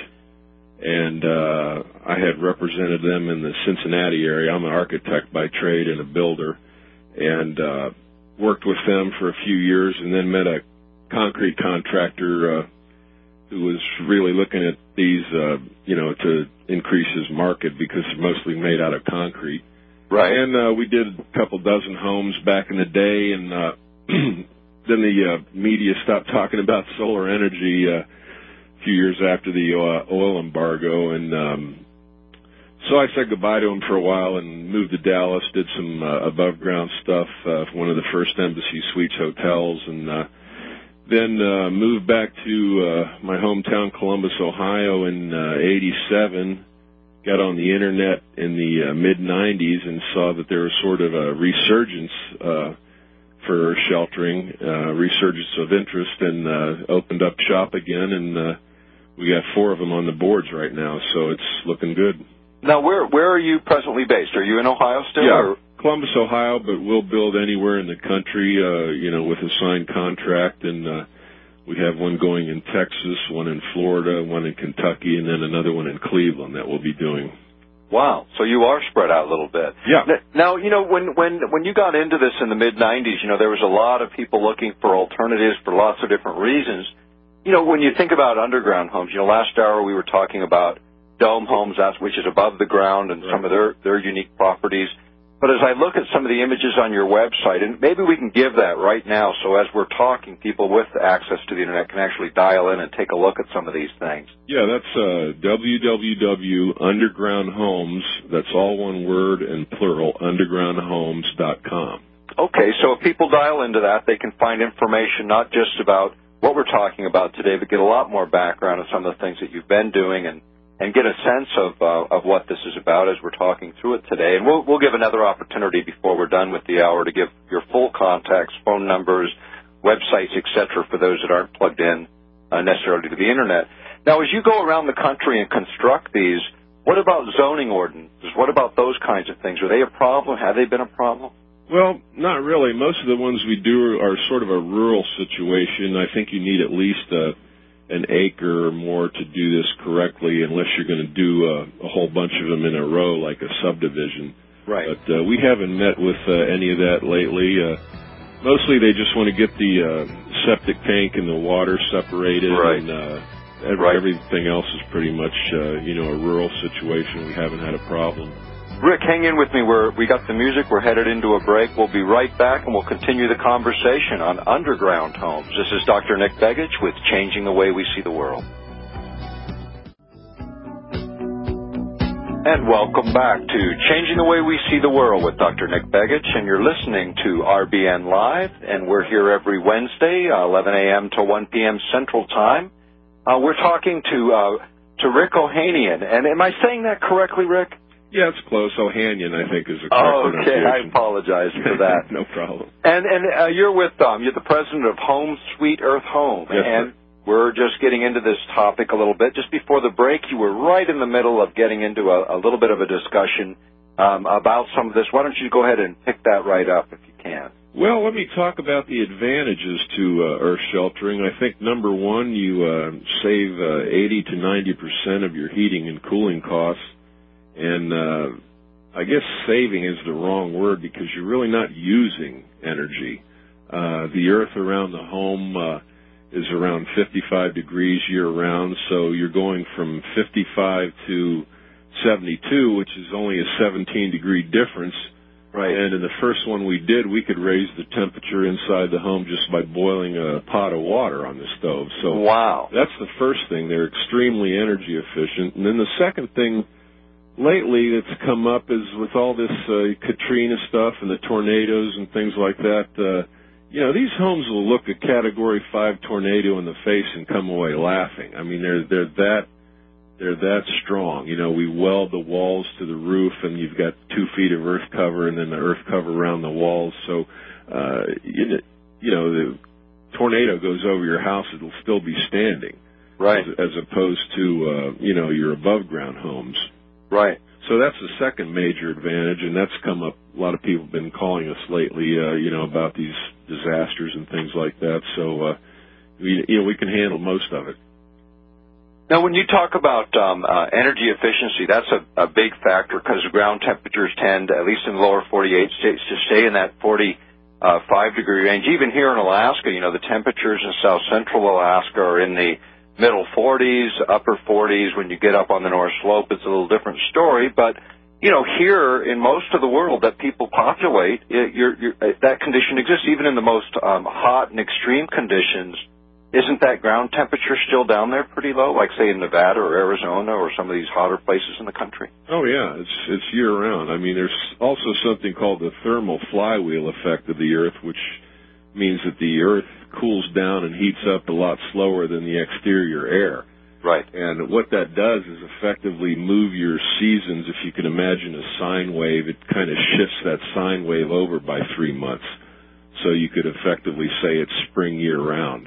and uh, I had represented them in the Cincinnati area. I'm an architect by trade and a builder, and uh, worked with them for a few years, and then met a concrete contractor uh, who was really looking at these, uh, you know, to increase his market because they're mostly made out of concrete. Right. And uh, we did a couple dozen homes back in the day, and uh, then the uh, media stopped talking about solar energy uh, a few years after the uh, oil embargo, and um, so I said goodbye to them for a while and moved to Dallas, did some uh, above-ground stuff uh, for one of the first Embassy Suites hotels, and uh, then uh, moved back to uh, my hometown, Columbus, Ohio, in uh, eighty-seven. Got on the internet in the uh, mid nineties and saw that there was sort of a resurgence uh, for sheltering, uh, resurgence of interest, and uh, opened up shop again, and uh, we got four of them on the boards right now, so it's looking good. Now, where where are you presently based? Are you in Ohio still? Yeah, or? Columbus, Ohio, but we'll build anywhere in the country, uh, you know, with a signed contract, and uh, we have one going in Texas, one in Florida, one in Kentucky, and then another one in Cleveland that we'll be doing. Wow. So you are spread out a little bit. Yeah. Now, you know, when, when, when you got into this in the mid nineties, you know, there was a lot of people looking for alternatives for lots of different reasons. You know, when you think about underground homes, you know, last hour we were talking about dome homes, which is above the ground, and right. some of their, their unique properties. But as I look at some of the images on your website, and maybe we can give that right now, so as we're talking, people with access to the Internet can actually dial in and take a look at some of these things. Yeah, that's uh, w w w dot underground homes, that's all one word and plural, underground homes dot com. Okay, so if people dial into that, they can find information not just about what we're talking about today, but get a lot more background on some of the things that you've been doing, and and get a sense of uh, of what this is about as we're talking through it today. And we'll, we'll give another opportunity before we're done with the hour to give your full contacts, phone numbers, websites, et cetera, for those that aren't plugged in uh, necessarily to the Internet. Now, as you go around the country and construct these, what about zoning ordinances? What about those kinds of things? Are they a problem? Have they been a problem? Well, not really. Most of the ones we do are sort of a rural situation. I think you need at least a an acre or more to do this correctly, unless you're going to do a, a whole bunch of them in a row like a subdivision. Right. But uh, we haven't met with uh, any of that lately. Uh, mostly they just want to get the uh, septic tank and the water separated. Right. And uh, every, right. everything else is pretty much, uh, you know, a rural situation. We haven't had a problem. Rick, hang in with me. We're, we got the music. We're headed into a break. We'll be right back, and we'll continue the conversation on underground homes. This is Doctor Nick Begich with Changing the Way We See the World. And welcome back to Changing the Way We See the World with Doctor Nick Begich, and you're listening to R B N Live, and we're here every Wednesday, uh, eleven a.m. to one p.m. Central Time. Uh, we're talking to uh, to Rick Ohanian, and am I saying that correctly, Rick? Yeah, it's close. Ohanian, I think, is a correct oh, okay. pronunciation. I apologize for that. No problem. And and uh, you're with um, you're the president of Home Sweet Earth Home, yes, and sir. We're just getting into this topic a little bit. Just before the break, you were right in the middle of getting into a, a little bit of a discussion um, about some of this. Why don't you go ahead and pick that right up if you can? Well, let me talk about the advantages to uh, earth sheltering. I think, number one, you uh, save uh, eighty to ninety percent of your heating and cooling costs. And uh, I guess saving is the wrong word because you're really not using energy. Uh, the earth around the home uh, is around fifty-five degrees year-round, so you're going from fifty-five to seventy-two, which is only a seventeen-degree difference. Right. And in the first one we did, we could raise the temperature inside the home just by boiling a pot of water on the stove. So wow. That's the first thing. They're extremely energy efficient. And then the second thing lately that's come up is with all this uh, Katrina stuff and the tornadoes and things like that, uh, you know, these homes will look a Category five tornado in the face and come away laughing. I mean, they're they're that they're that strong. You know, we weld the walls to the roof, and you've got two feet of earth cover, and then the earth cover around the walls. So, uh, you, you know, the tornado goes over your house, it'll still be standing, right? As, as opposed to uh, you know, your above ground homes, right? So that's the second major advantage, and that's come up. A lot of people have been calling us lately, uh, you know, about these disasters and things like that. So, uh, we, you know, we can handle most of it. Now, when you talk about um, uh, energy efficiency, that's a, a big factor because ground temperatures tend, at least in the lower forty-eight states, to stay in that forty-five degree range. Even here in Alaska, you know, the temperatures in south central Alaska are in the middle forties, upper forties. When you get up on the North Slope, it's a little different story. But, you know, here in most of the world that people populate, it, you're, you're, that condition exists. Even in the most um, hot and extreme conditions, isn't that ground temperature still down there pretty low, like, say, in Nevada or Arizona or some of these hotter places in the country? Oh, yeah. It's it's year-round. I mean, there's also something called the thermal flywheel effect of the Earth, which means that the Earth cools down and heats up a lot slower than the exterior air. Right. And what that does is effectively move your seasons. If you can imagine a sine wave, it kind of shifts that sine wave over by three months. So you could effectively say it's spring year-round.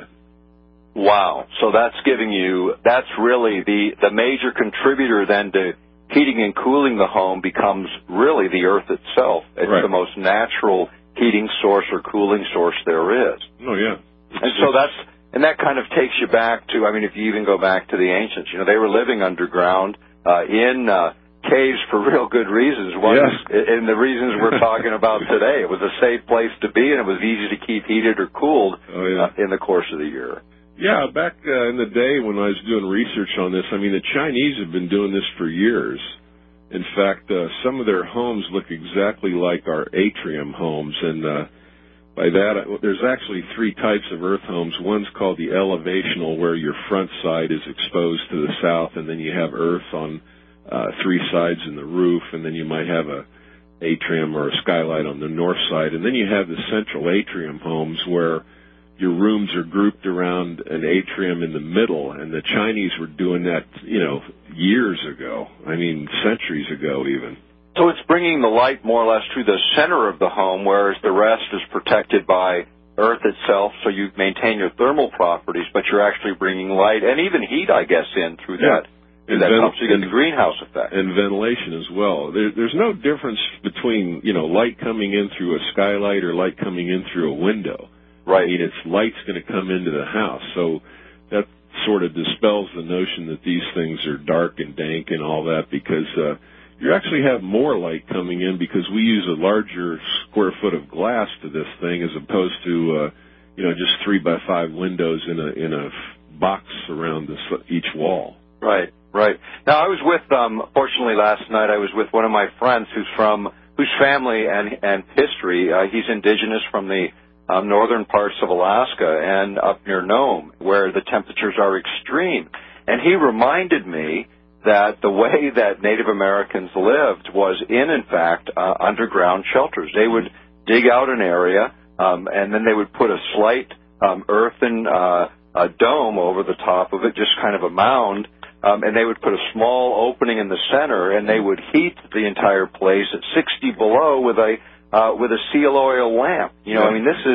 Wow. So that's giving you, that's really the, the major contributor then to heating and cooling the home becomes really the earth itself. It's right. the most natural heating source or cooling source there is. Oh, yeah. And so that's, and that kind of takes you back to, I mean, if you even go back to the ancients, you know, they were living underground, uh, in, uh, caves for real good reasons. One yeah. is, and the reasons we're talking about today. It was a safe place to be, and it was easy to keep heated or cooled oh, yeah. uh, in the course of the year. Yeah, back uh, in the day when I was doing research on this, I mean, the Chinese have been doing this for years. In fact, uh, some of their homes look exactly like our atrium homes, and uh, by that, there's actually three types of earth homes. One's called the elevational, where your front side is exposed to the south, and then you have earth on uh, three sides in the roof, and then you might have a atrium or a skylight on the north side, and then you have the central atrium homes, where your rooms are grouped around an atrium in the middle, and the Chinese were doing that, you know, years ago. I mean, centuries ago even. So it's bringing the light more or less to the center of the home, whereas the rest is protected by earth itself, so you maintain your thermal properties, but you're actually bringing light and even heat, I guess, in through yeah. that. And that ven- helps you get the greenhouse effect. And ventilation as well. There, there's no difference between, you know, light coming in through a skylight or light coming in through a window. Right. I mean, it's light's going to come into the house. So that sort of dispels the notion that these things are dark and dank and all that, because uh, you actually have more light coming in because we use a larger square foot of glass to this thing as opposed to, uh, you know, just three by five windows in a in a box around this, each wall. Right, right. Now, I was with, um, fortunately last night, I was with one of my friends who's from, whose family and, and history, uh, he's indigenous from the Um, northern parts of Alaska and up near Nome, where the temperatures are extreme. And he reminded me that the way that Native Americans lived was in, in fact, uh, underground shelters. They would dig out an area, um, and then they would put a slight um, earthen uh, a dome over the top of it, just kind of a mound, um, and they would put a small opening in the center, and they would heat the entire place at sixty below with a Uh, with a seal oil lamp. You know, yeah. I mean, this is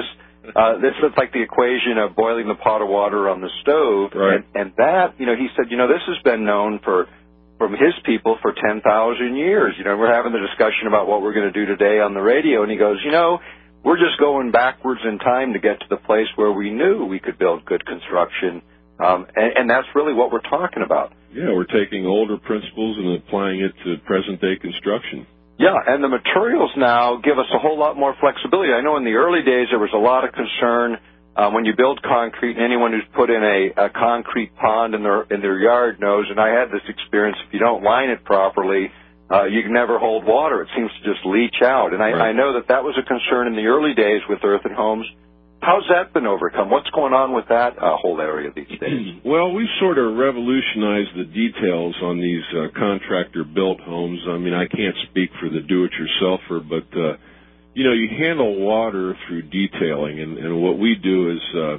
uh, this is like the equation of boiling the pot of water on the stove. Right. And, and that, you know, he said, you know, this has been known for from his people for ten thousand years. You know, we're having the discussion about what we're going to do today on the radio, and he goes, you know, we're just going backwards in time to get to the place where we knew we could build good construction, um, and, and that's really what we're talking about. Yeah, we're taking older principles and applying it to present-day construction. Yeah, and the materials now give us a whole lot more flexibility. I know in the early days there was a lot of concern uh, when you build concrete, and anyone who's put in a, a concrete pond in their in their yard knows, and I had this experience, if you don't line it properly, uh, you can never hold water. It seems to just leach out. And I, right. I know that that was a concern in the early days with earthen homes. How's that been overcome? What's going on with that uh, whole area these days? Well, we've sort of revolutionized the details on these uh, contractor-built homes. I mean, I can't speak for the do-it-yourselfer, but, uh, you know, you handle water through detailing, and, and what we do is uh,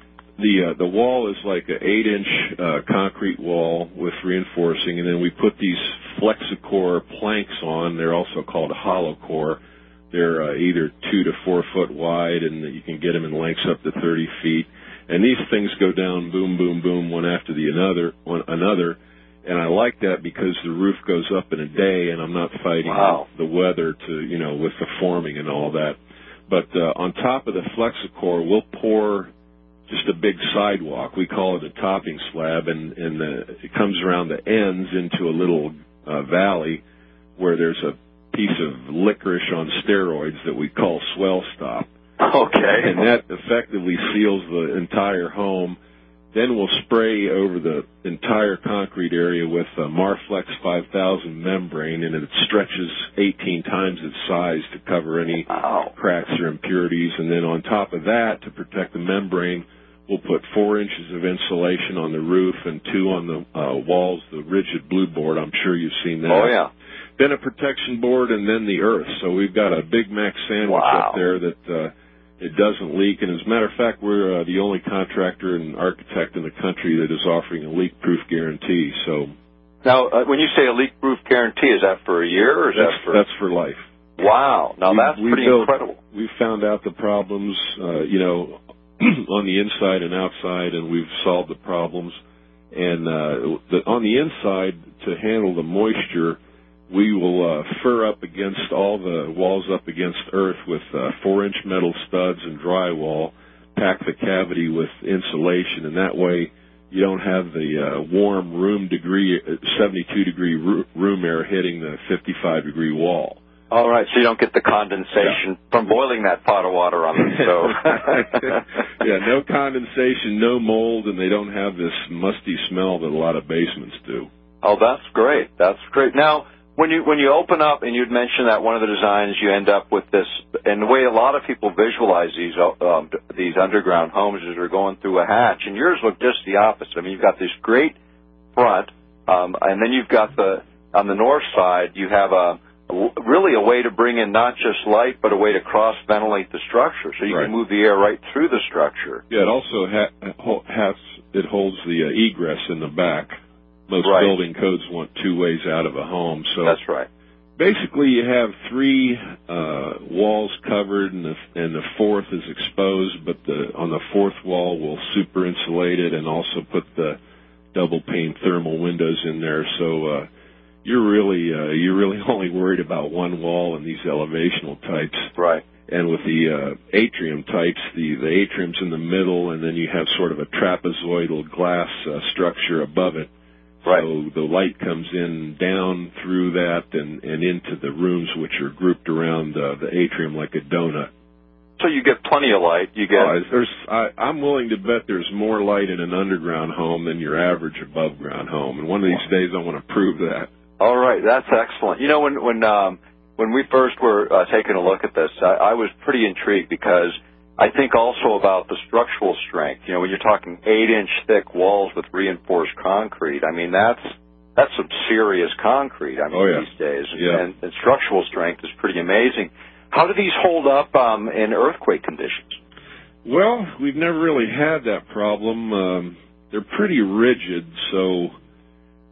the uh, the wall is like an eight-inch uh, concrete wall with reinforcing, and then we put these Flexicore planks on. They're also called hollow core. They're uh, either two to four foot wide, and you can get them in lengths up to thirty feet. And these things go down, boom, boom, boom, one after the another, one another. And I like that because the roof goes up in a day, and I'm not fighting wow. the weather to, you know, with the forming and all that. But uh, on top of the Flexicore, we'll pour just a big sidewalk. We call it a topping slab, and, and the, it comes around the ends into a little uh, valley where there's a piece of licorice on steroids that we call swell stop. Okay. And that effectively seals the entire home. Then we'll spray over the entire concrete area with a Marflex five thousand membrane, and it stretches eighteen times its size to cover any wow. cracks or impurities. And then on top of that, to protect the membrane, we'll put four inches of insulation on the roof and two on the uh, walls, the rigid blue board. I'm sure you've seen that. Oh, yeah. Then a protection board, and then the earth. So we've got a Big Mac sandwich wow. up there that uh, it doesn't leak. And as a matter of fact, we're uh, the only contractor and architect in the country that is offering a leak-proof guarantee. So now, uh, when you say a leak-proof guarantee, is that for a year or is that's, that for? That's for life. Wow. Now we, that's we pretty built, incredible. We found out the problems, uh, you know, on the inside and outside, and we've solved the problems. And uh, the, on the inside, to handle the moisture, we will uh, fur up against all the walls up against earth with uh, four-inch metal studs and drywall, pack the cavity with insulation, and that way you don't have the uh, warm room degree, seventy-two degree room air hitting the fifty-five degree wall. All right, so you don't get the condensation yeah. from boiling that pot of water on the stove. Yeah, no condensation, no mold, and they don't have this musty smell that a lot of basements do. Oh, that's great. That's great. Now, when you when you open up, and you'd mentioned that one of the designs you end up with this, and the way a lot of people visualize these um, these underground homes is they're going through a hatch, and yours look just the opposite. I mean, you've got this great front, um, and then you've got the on the north side you have a really a way to bring in not just light, but a way to cross-ventilate the structure, so you right. can move the air right through the structure. Yeah, it also ha- has it holds the uh, egress in the back. Most right. building codes want two ways out of a home. So that's right. Basically, you have three uh, walls covered, and the, and the fourth is exposed. But the, on the fourth wall, we'll super insulate it and also put the double pane thermal windows in there. So uh, you're really uh, you're really only worried about one wall in these elevational types. Right. And with the uh, atrium types, the, the atrium's in the middle, and then you have sort of a trapezoidal glass uh, structure above it. Right. So the light comes in down through that and, and into the rooms, which are grouped around uh, the atrium like a donut. So you get plenty of light. You get. Uh, there's, I, I'm willing to bet there's more light in an underground home than your average above ground home. And one of these days, I want to prove that. All right, that's excellent. You know, when when um, when we first were uh, taking a look at this, I, I was pretty intrigued because I think also about the structural strength. You know, when you're talking eight-inch thick walls with reinforced concrete, I mean, that's that's some serious concrete, I mean, oh, yeah. these days. Yeah. And, and structural strength is pretty amazing. How do these hold up um, in earthquake conditions? Well, we've never really had that problem. Um, they're pretty rigid, so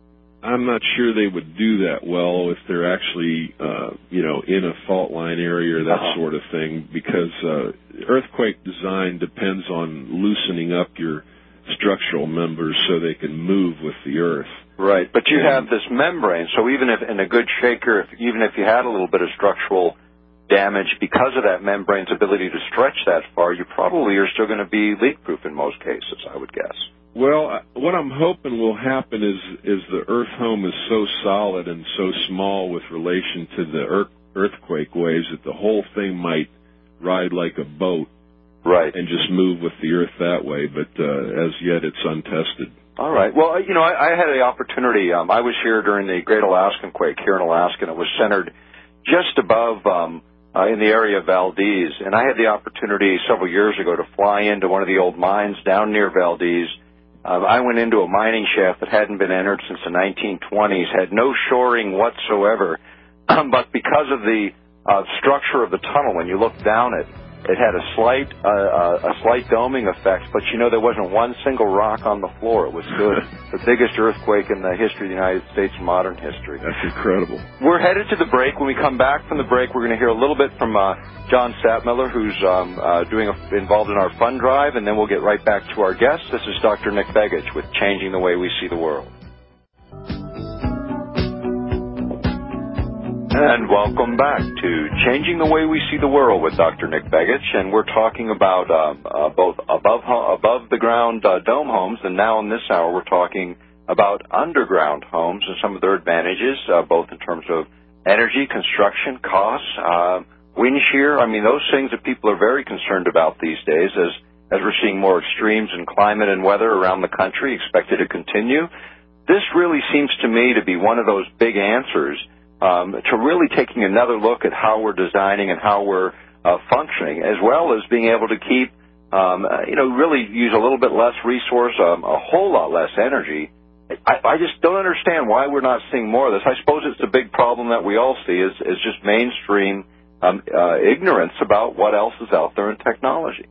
I'm not sure they would do that well if they're actually, uh, you know, in a fault line area or that uh-huh. sort of thing, because uh, earthquake design depends on loosening up your structural members so they can move with the earth. Right, but you and, have this membrane, so even if in a good shaker, if, even if you had a little bit of structural damage because of that membrane's ability to stretch that far, you probably are still going to be leak-proof in most cases, I would guess. Well, what I'm hoping will happen is is the earth home is so solid and so small with relation to the earth, earthquake waves that the whole thing might ride like a boat, right, and just move with the earth that way. But uh, as yet, it's untested. All right. Well, you know, I, I had the opportunity. Um, I was here during the Great Alaskan Quake here in Alaska, and it was centered just above um, uh, in the area of Valdez. And I had the opportunity several years ago to fly into one of the old mines down near Valdez. Uh, I went into a mining shaft that hadn't been entered since the nineteen twenties, had no shoring whatsoever, but because of the uh, structure of the tunnel, when you look down it, it had a slight uh, uh, a slight doming effect, but you know there wasn't one single rock on the floor. It was good. The biggest earthquake in the history of the United States, modern history. That's incredible. We're headed to the break. When we come back from the break, we're going to hear a little bit from uh, John Stadtmiller, who's um, uh, doing a, involved in our fund drive, and then we'll get right back to our guest. This is Doctor Nick Begich with Changing the Way We See the World. And welcome back to Changing the Way We See the World with Doctor Nick Begich, and we're talking about um, uh, both above above the ground uh, dome homes, and now in this hour we're talking about underground homes and some of their advantages, uh, both in terms of energy, construction, costs, uh, wind shear. I mean, those things that people are very concerned about these days, as as we're seeing more extremes in climate and weather around the country expected to continue. This really seems to me to be one of those big answers. Um, to really taking another look at how we're designing and how we're uh, functioning, as well as being able to keep, um, uh, you know, really use a little bit less resource, um, a whole lot less energy. I, I just don't understand why we're not seeing more of this. I suppose it's a big problem that we all see is, is just mainstream um, uh, ignorance about what else is out there in technology.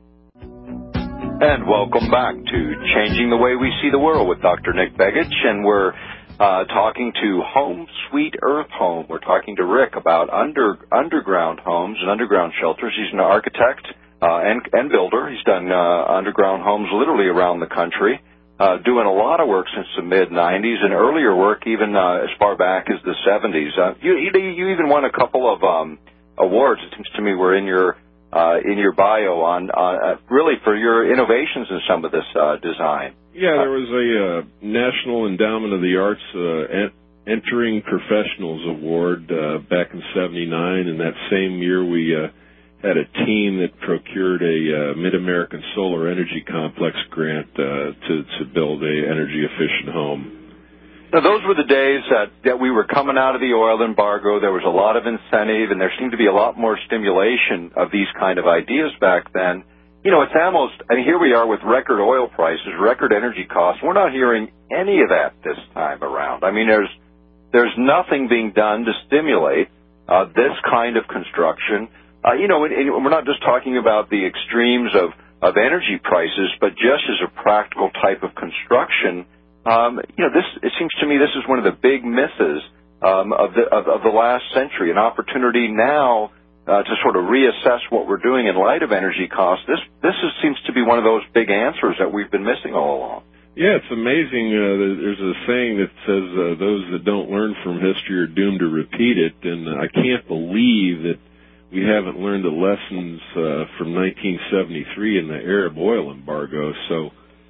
And welcome back to Changing the Way We See the World with Doctor Nick Begich, and we're Uh, talking to Home Sweet Earth Home. We're talking to Rick about under underground homes and underground shelters. He's an architect uh, and, and builder. He's done uh, underground homes literally around the country, uh, doing a lot of work since the mid nineties and earlier work even uh, as far back as the seventies. Uh, you, you even won a couple of um, awards, it seems to me, were in your uh, in your bio on uh, really for your innovations in some of this uh, design. Yeah, there was a uh, National Endowment of the Arts uh, en- Entering Professionals Award uh, back in seventy-nine, and that same year we uh, had a team that procured a uh, Mid-American Solar Energy Complex grant uh, to, to build a energy-efficient home. Now, those were the days that, that we were coming out of the oil embargo. There was a lot of incentive, and there seemed to be a lot more stimulation of these kind of ideas back then. You know, it's almost, I mean, here we are with record oil prices, record energy costs. We're not hearing any of that this time around. I mean, there's there's nothing being done to stimulate uh, this kind of construction. Uh, you know, and, and we're not just talking about the extremes of, of energy prices, but just as a practical type of construction. Um, you know, this it seems to me this is one of the big misses um, of the of, of the last century. An opportunity now. Uh, to sort of reassess what we're doing in light of energy costs. This this is, seems to be one of those big answers that we've been missing all along. Yeah, it's amazing. Uh, there's a saying that says uh, those that don't learn from history are doomed to repeat it, and I can't believe that we haven't learned the lessons uh, from nineteen seventy-three in the Arab oil embargo. So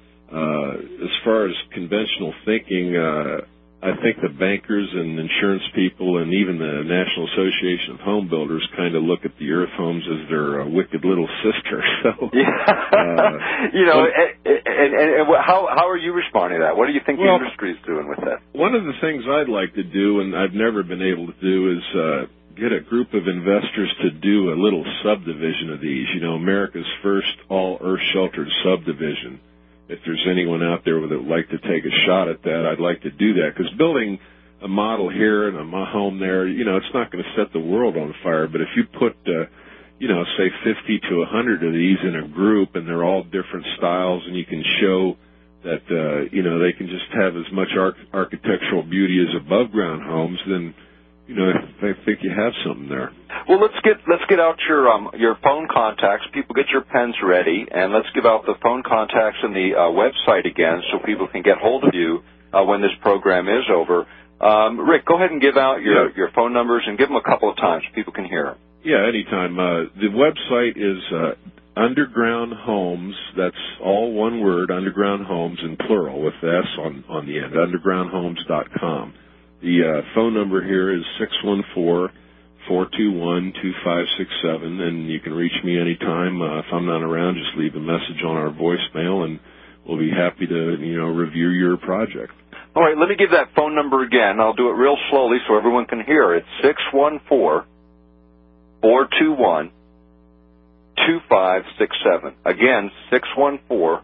uh, as far as conventional thinking, uh, I think the bankers and insurance people and even the National Association of Home Builders kind of look at the earth homes as their uh, wicked little sister. So, yeah. uh, you know, and, and, and, and how how are you responding to that? What do you think well, the industry is doing with that? One of the things I'd like to do, and I've never been able to do, is uh, get a group of investors to do a little subdivision of these. You know, America's first all-earth sheltered subdivision. If there's anyone out there that would like to take a shot at that, I'd like to do that. Because building a model here and a home there, you know, it's not going to set the world on fire. But if you put, uh, you know, say fifty to one hundred of these in a group, and they're all different styles, and you can show that, uh, you know, they can just have as much arch- architectural beauty as above-ground homes, then, you know, I think you have something there. Well, let's get let's get out your um, your phone contacts. People, get your pens ready, and let's give out the phone contacts and the uh, website again so people can get hold of you uh, when this program is over. Um, Rick, go ahead and give out your, yeah. your phone numbers and give them a couple of times so people can hear them. Yeah, anytime. Uh, the website is uh, Underground Homes. That's all one word, Underground Homes in plural with S on, on the end, underground homes dot com. The uh, phone number here is six one four, four two one, two five six seven, and you can reach me anytime. Uh, if I'm not around, just leave a message on our voicemail, and we'll be happy to, you know, review your project. All right, let me give that phone number again. I'll do it real slowly so everyone can hear it. six one four, four two one, two five six seven. Again, six one four,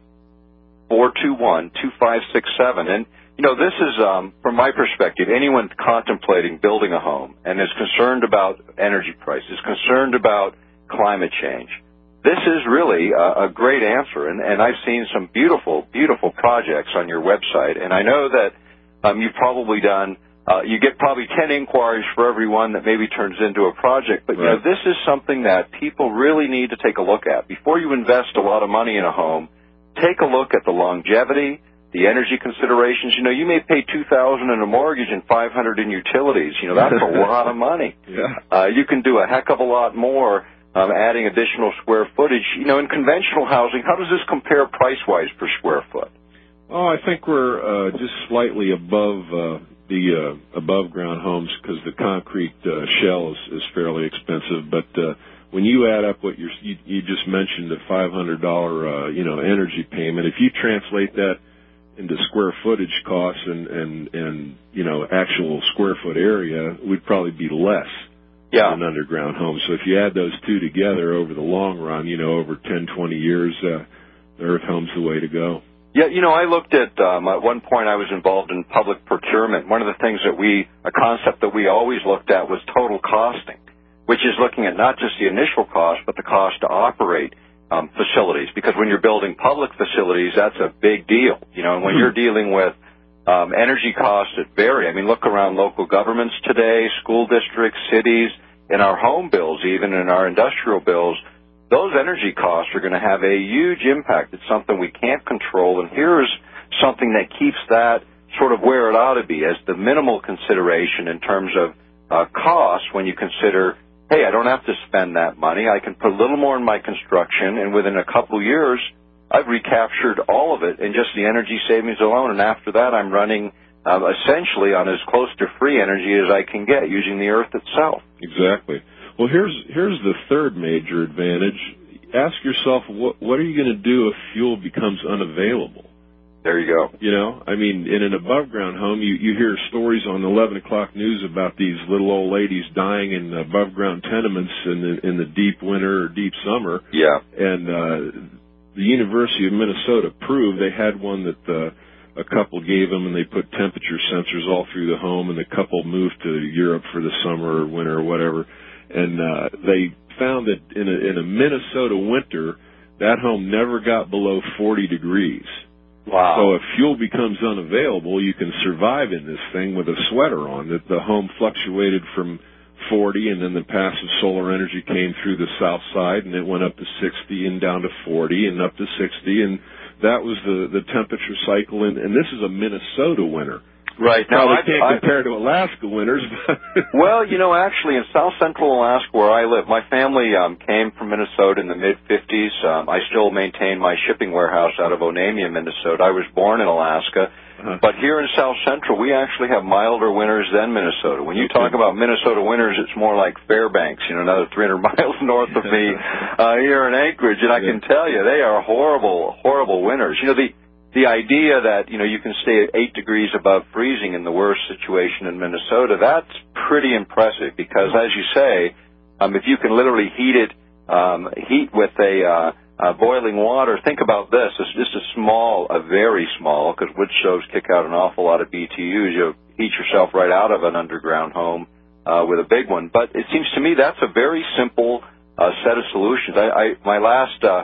four two one, two five six seven. And, you know, this is, um, from my perspective, anyone contemplating building a home and is concerned about energy prices, concerned about climate change, this is really a, a great answer. And, and I've seen some beautiful, beautiful projects on your website. And I know that um, you've probably done, uh, you get probably ten inquiries for every one that maybe turns into a project. But, you know, this is something that people really need to take a look at. Before you invest a lot of money in a home, take a look at the longevity, the energy considerations. You know, you may pay two thousand dollars in a mortgage and five hundred dollars in utilities. You know, that's a lot of money. Yeah. Uh, you can do a heck of a lot more um, adding additional square footage. You know, in conventional housing, how does this compare price-wise per square foot? Oh, I think we're uh, just slightly above uh, the uh, above-ground homes because the concrete uh, shell is, is fairly expensive. But uh, when you add up what you're, you, you just mentioned, the five hundred dollars uh, you know, energy payment, if you translate that into square footage costs and, and, and, you know, actual square foot area, we'd probably be less yeah. than an underground home. So if you add those two together over the long run, you know, over ten, twenty years, uh, the Earth Home's the way to go. Yeah, you know, I looked at, um, at one point I was involved in public procurement. One of the things that we, a concept that we always looked at was total costing, which is looking at not just the initial cost, but the cost to operate Um, facilities, because when you're building public facilities, that's a big deal, you know, and when you're dealing with um, energy costs that vary. I mean, look around local governments today, school districts, cities, in our home bills, even in our industrial bills, those energy costs are going to have a huge impact. It's something we can't control, and here's something that keeps that sort of where it ought to be as the minimal consideration in terms of uh, costs when you consider, hey, I don't have to spend that money. I can put a little more in my construction, and within a couple years, I've recaptured all of it in just the energy savings alone. And after that, I'm running um, essentially on as close to free energy as I can get using the earth itself. Exactly. Well, here's here's the third major advantage. Ask yourself, what, what are you going to do if fuel becomes unavailable? There you go. You know, I mean, in an above-ground home, you, you hear stories on eleven o'clock news about these little old ladies dying in above-ground tenements in the, in the deep winter or deep summer. Yeah. And uh, the University of Minnesota proved they had one that uh, a couple gave them, and they put temperature sensors all through the home, and the couple moved to Europe for the summer or winter or whatever. And uh, they found that in a, in a Minnesota winter, that home never got below forty degrees. Wow. So if fuel becomes unavailable, you can survive in this thing with a sweater on. That the home fluctuated from forty, and then the passive solar energy came through the south side, and it went up to sixty and down to forty and up to sixty, and that was the, the temperature cycle. And, and this is a Minnesota winter. Right. Now, Now, I can't I, compare to Alaska winters. But well, you know, actually, in south central Alaska, where I live, my family um, came from Minnesota in the mid fifties. Um, I still maintain my shipping warehouse out of Onamia, Minnesota. I was born in Alaska. Uh-huh. But here in south central, we actually have milder winters than Minnesota. When you okay. talk about Minnesota winters, it's more like Fairbanks, you know, another three hundred miles north of me uh, here in Anchorage. And I yeah. can tell you, they are horrible, horrible winters. You know, the The idea that, you know, you can stay at eight degrees above freezing in the worst situation in Minnesota, that's pretty impressive because, as you say, um, if you can literally heat it, um, heat with a uh, uh, boiling water, think about this. It's just a small, a very small, because wood stoves kick out an awful lot of B T Us. You heat yourself right out of an underground home uh, with a big one. But it seems to me that's a very simple uh, set of solutions. I, I my last... Uh,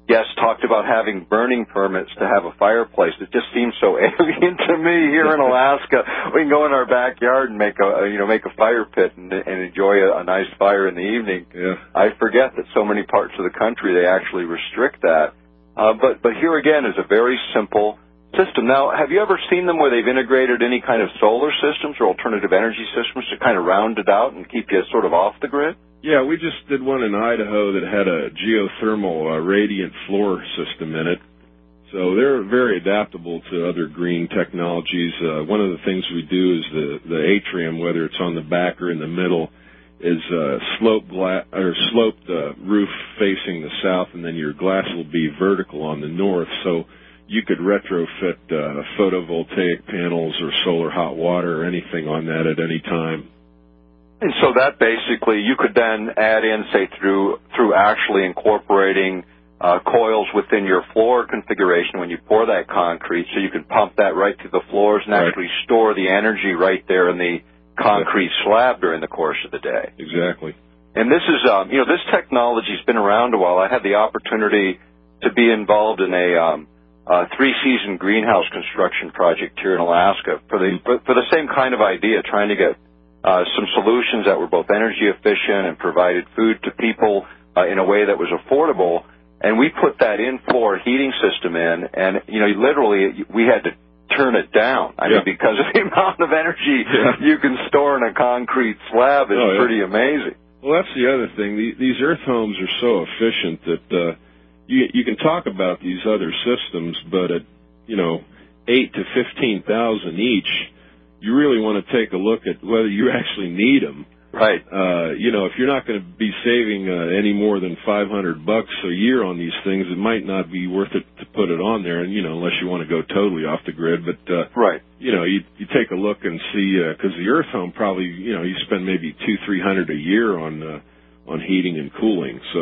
guest talked about having burning permits to have a fireplace. It just seems so alien to me here in Alaska. We can go in our backyard and make a, you know, make a fire pit and, and enjoy a, a nice fire in the evening. Yeah. I forget that so many parts of the country, they actually restrict that. Uh, but, but here again is a very simple system. Now, have you ever seen them where they've integrated any kind of solar systems or alternative energy systems to kind of round it out and keep you sort of off the grid? Yeah, we just did one in Idaho that had a geothermal uh, radiant floor system in it. So they're very adaptable to other green technologies. Uh, one of the things we do is the, the atrium, whether it's on the back or in the middle, is uh, sloped gla- or sloped uh, roof facing the south, and then your glass will be vertical on the north. So you could retrofit uh, photovoltaic panels or solar hot water or anything on that at any time. And so that basically you could then add in, say, through through actually incorporating uh, coils within your floor configuration when you pour that concrete, so you can pump that right through the floors and Right. actually store the energy right there in the concrete slab during the course of the day. Exactly. And this is, um, you know, this technology's been around a while. I had the opportunity to be involved in a um, uh, three-season greenhouse construction project here in Alaska for the for, for the same kind of idea, trying to get Uh, some solutions that were both energy efficient and provided food to people uh, in a way that was affordable. And we put that in-floor heating system in, and, you know, literally we had to turn it down. I yeah. mean, because of the amount of energy yeah. you can store in a concrete slab is oh, yeah. pretty amazing. Well, that's the other thing. The, these earth homes are so efficient that uh, you, you can talk about these other systems, but at, you know, eight to fifteen thousand each, you really want to take a look at whether you actually need them. Right. Uh, you know, if you're not going to be saving uh, any more than five hundred bucks a year on these things, it might not be worth it to put it on there. And you know, unless you want to go totally off the grid. But uh, right. You know, you you take a look and see because uh, the earth home probably you know you spend maybe two three hundred a year on uh, on heating and cooling. So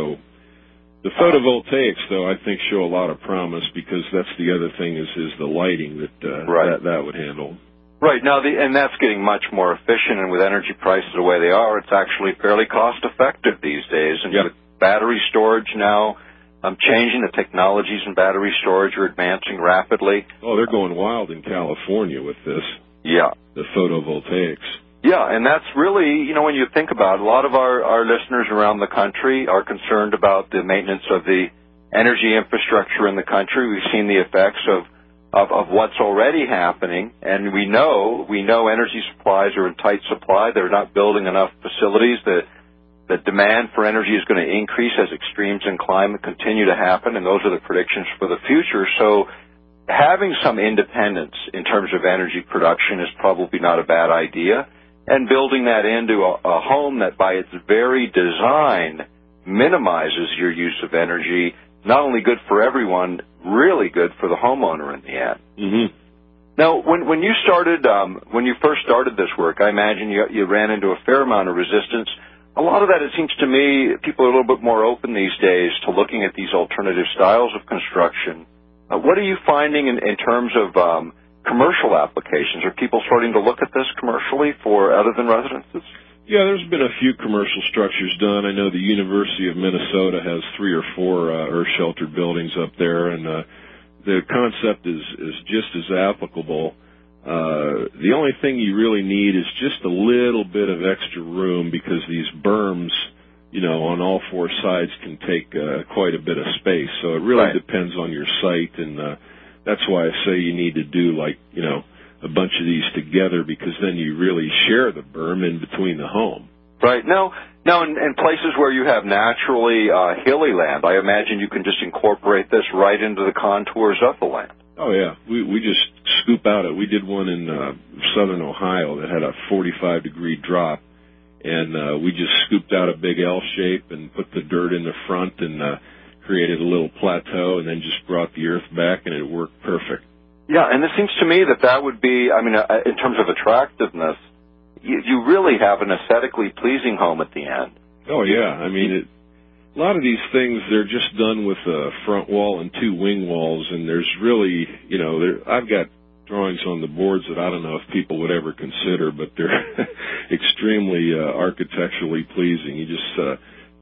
the photovoltaics, though, I think show a lot of promise because that's the other thing is is the lighting that uh, right. that that would handle. Right. Now, the, and that's getting much more efficient, and with energy prices the way they are, it's actually fairly cost-effective these days. And yep. with battery storage now um, changing, the technologies in battery storage are advancing rapidly. Oh, they're going wild in California with this. Yeah. The photovoltaics. Yeah, and that's really, you know, when you think about it, a lot of our, our listeners around the country are concerned about the maintenance of the energy infrastructure in the country. We've seen the effects of Of, of what's already happening, and we know we know energy supplies are in tight supply. They're not building enough facilities. The the demand for energy is going to increase as extremes in climate continue to happen, and those are the predictions for the future. So having some independence in terms of energy production is probably not a bad idea, and building that into a, a home that by its very design minimizes your use of energy, not only good for everyone, really good for the homeowner in the end. Mm-hmm. Now, when when you started, um, when you first started this work, I imagine you, you ran into a fair amount of resistance. A lot of that, it seems to me, people are a little bit more open these days to looking at these alternative styles of construction. Uh, what are you finding in, in terms of um, commercial applications? Are people starting to look at this commercially for other than residences? Yeah, there's been a few commercial structures done. I know the University of Minnesota has three or four uh, earth-sheltered buildings up there, and uh, the concept is, is just as applicable. Uh, the only thing you really need is just a little bit of extra room because these berms, you know, on all four sides can take uh, quite a bit of space. So it really right. depends on your site, and uh, that's why I say you need to do, like, you know, a bunch of these together because then you really share the berm in between the home. Right. Now, now in, in places where you have naturally uh, hilly land, I imagine you can just incorporate this right into the contours of the land. Oh, yeah. We we just scoop out it. We did one in uh, southern Ohio that had a forty-five degree drop, and uh, we just scooped out a big L shape and put the dirt in the front and uh, created a little plateau and then just brought the earth back, and it worked perfect. Yeah, and it seems to me that that would be, I mean, uh, in terms of attractiveness, you, you really have an aesthetically pleasing home at the end. Oh, yeah. I mean, it, a lot of these things, they're just done with a front wall and two wing walls, and there's really, you know, there, I've got drawings on the boards that I don't know if people would ever consider, but they're extremely uh, architecturally pleasing. You just uh,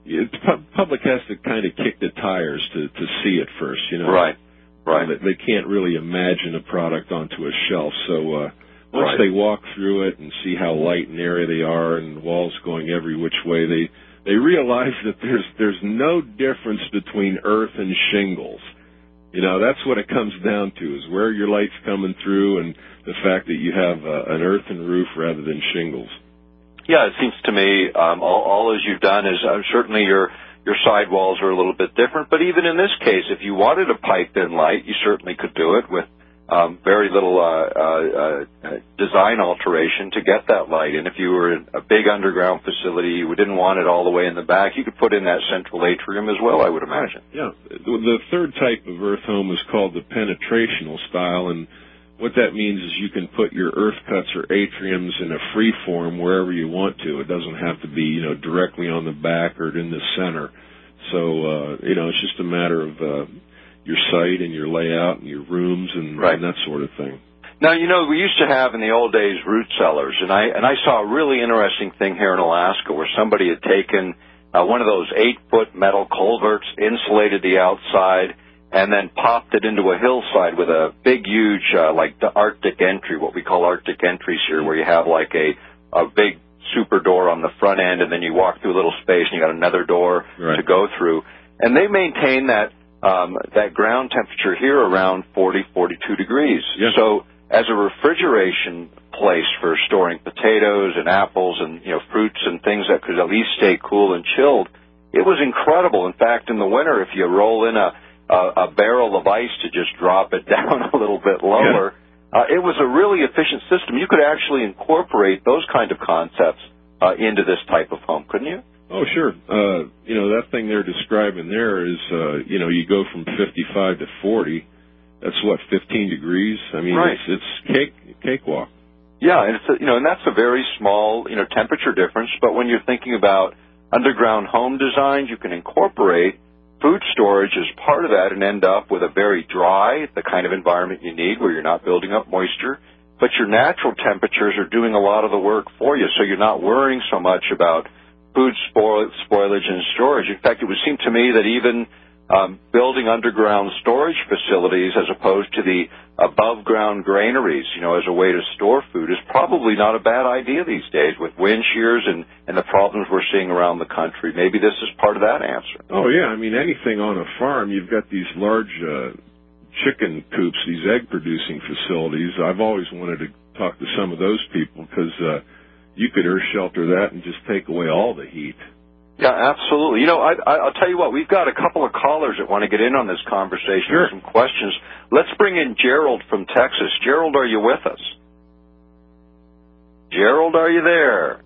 the public has to kind of kick the tires to, to see it first, you know. Right, right. They, they can't really imagine a product onto a shelf. So uh, once right. they walk through it and see how light and airy they are and the walls going every which way, they, they realize that there's there's no difference between earth and shingles. You know, that's what it comes down to, is where your light's coming through and the fact that you have uh, an earthen roof rather than shingles. Yeah, it seems to me um, all, all as you've done is uh, certainly your your side walls are a little bit different. But even in this case, if you wanted a pipe-in light, you certainly could do it with um, very little uh, uh, uh, design alteration to get that light. And if you were in a big underground facility, you didn't want it all the way in the back, you could put in that central atrium as well, I would imagine. Yeah. The third type of earth home is called the penetrational style, and what that means is you can put your earth cuts or atriums in a free form wherever you want to. It doesn't have to be, you know, directly on the back or in the center. So, uh, you know, it's just a matter of uh, your site and your layout and your rooms and, right. and that sort of thing. Now, you know, we used to have in the old days root cellars, and I and I saw a really interesting thing here in Alaska where somebody had taken uh, one of those eight-foot metal culverts, insulated the outside, and then popped it into a hillside with a big, huge, uh, like the Arctic entry, what we call Arctic entries here, where you have like a, a big super door on the front end, and then you walk through a little space, and you got another door right. to go through. And they maintain that um, that ground temperature here around forty, forty-two degrees. Yeah. So as a refrigeration place for storing potatoes and apples and, you know, fruits and things that could at least stay cool and chilled, it was incredible. In fact, in the winter, if you roll in a Uh, a barrel of ice to just drop it down a little bit lower. Yeah. Uh, it was a really efficient system. You could actually incorporate those kind of concepts uh, into this type of home, couldn't you? Oh, sure. Uh, you know, that thing they're describing there is, uh, you know, you go from fifty-five to forty. That's, what, fifteen degrees? I mean, right. it's, it's cake, cakewalk. Yeah, and it's a, you know, and that's a very small, you know, temperature difference. But when you're thinking about underground home designs, you can incorporate food storage as part of that and end up with a very dry, the kind of environment you need where you're not building up moisture, but your natural temperatures are doing a lot of the work for you, so you're not worrying so much about food spoil, spoilage and storage. In fact, it would seem to me that even um, building underground storage facilities as opposed to the above-ground granaries, you know, as a way to store food is probably not a bad idea these days with wind shears and, and the problems we're seeing around the country. Maybe this is part of that answer. Oh, yeah. I mean, anything on a farm, you've got these large uh, chicken coops, these egg-producing facilities. I've always wanted to talk to some of those people because uh, you could earth shelter that and just take away all the heat. Yeah, absolutely. You know, I, I, I'll tell you what, we've got a couple of callers that want to get in on this conversation sure. with some questions. Let's bring in Gerald from Texas. Gerald, are you with us? Gerald, are you there?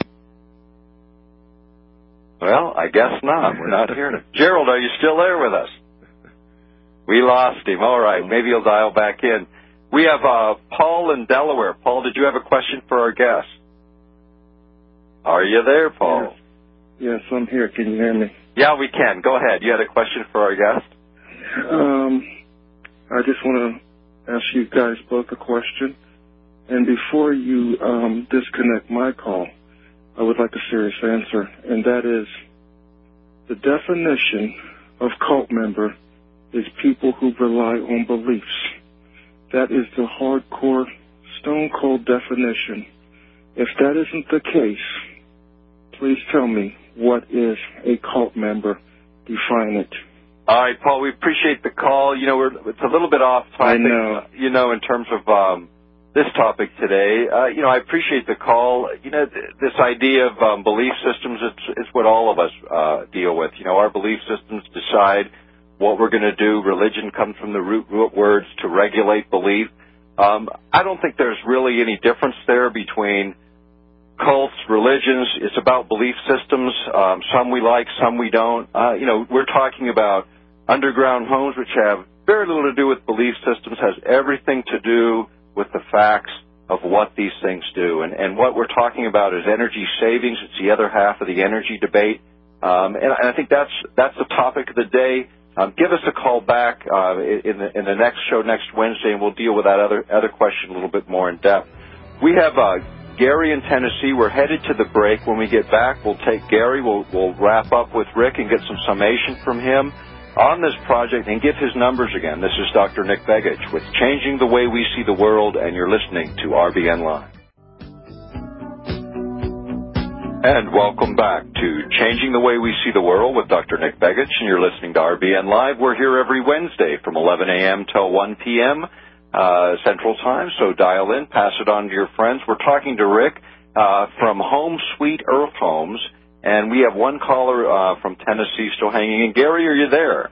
Well, I guess not. We're not hearing it. Gerald, are you still there with us? We lost him. All right, maybe he'll dial back in. We have uh, Paul in Delaware. Paul, did you have a question for our guest? Are you there, Paul? Yes. Yes, I'm here. Can you hear me? Yeah, we can. Go ahead. You had a question for our guest? Um, I just want to ask you guys both a question. And before you um, disconnect my call, I would like a serious answer. And that is, the definition of cult member is people who rely on beliefs. That is the hardcore, stone-cold definition. If that isn't the case, please tell me, what is a cult member? Define it. All right, Paul, we appreciate the call. You know, we're, it's a little bit off topic, I know. you know, in terms of um, this topic today. Uh, you know, I appreciate the call. You know, th- this idea of um, belief systems, it's, it's what all of us uh, deal with. You know, our belief systems decide what we're going to do. Religion comes from the root, root words to regulate belief. Um, I don't think there's really any difference there between cults, religions. It's about belief systems. Um, some we like, some we don't. Uh, you know, we're talking about underground homes, which have very little to do with belief systems, has everything to do with the facts of what these things do. And, and what we're talking about is energy savings. It's the other half of the energy debate. Um, and, and I think that's that's the topic of the day. Um, give us a call back uh, in, the, in the next show next Wednesday, and we'll deal with that other other question a little bit more in depth. We have uh, Gary in Tennessee. We're headed to the break. When we get back, we'll take Gary. We'll, we'll wrap up with Rick and get some summation from him on this project and give his numbers again. This is Doctor Nick Begich with Changing the Way We See the World, and you're listening to R B N Live. And welcome back to Changing the Way We See the World with Doctor Nick Begich, and you're listening to R B N Live. We're here every Wednesday from eleven a.m. till one p.m. Uh, Central Time, so dial in, pass it on to your friends. We're talking to Rick uh, from Home Sweet Earth Homes, and we have one caller uh, from Tennessee still hanging in. Gary, are you there?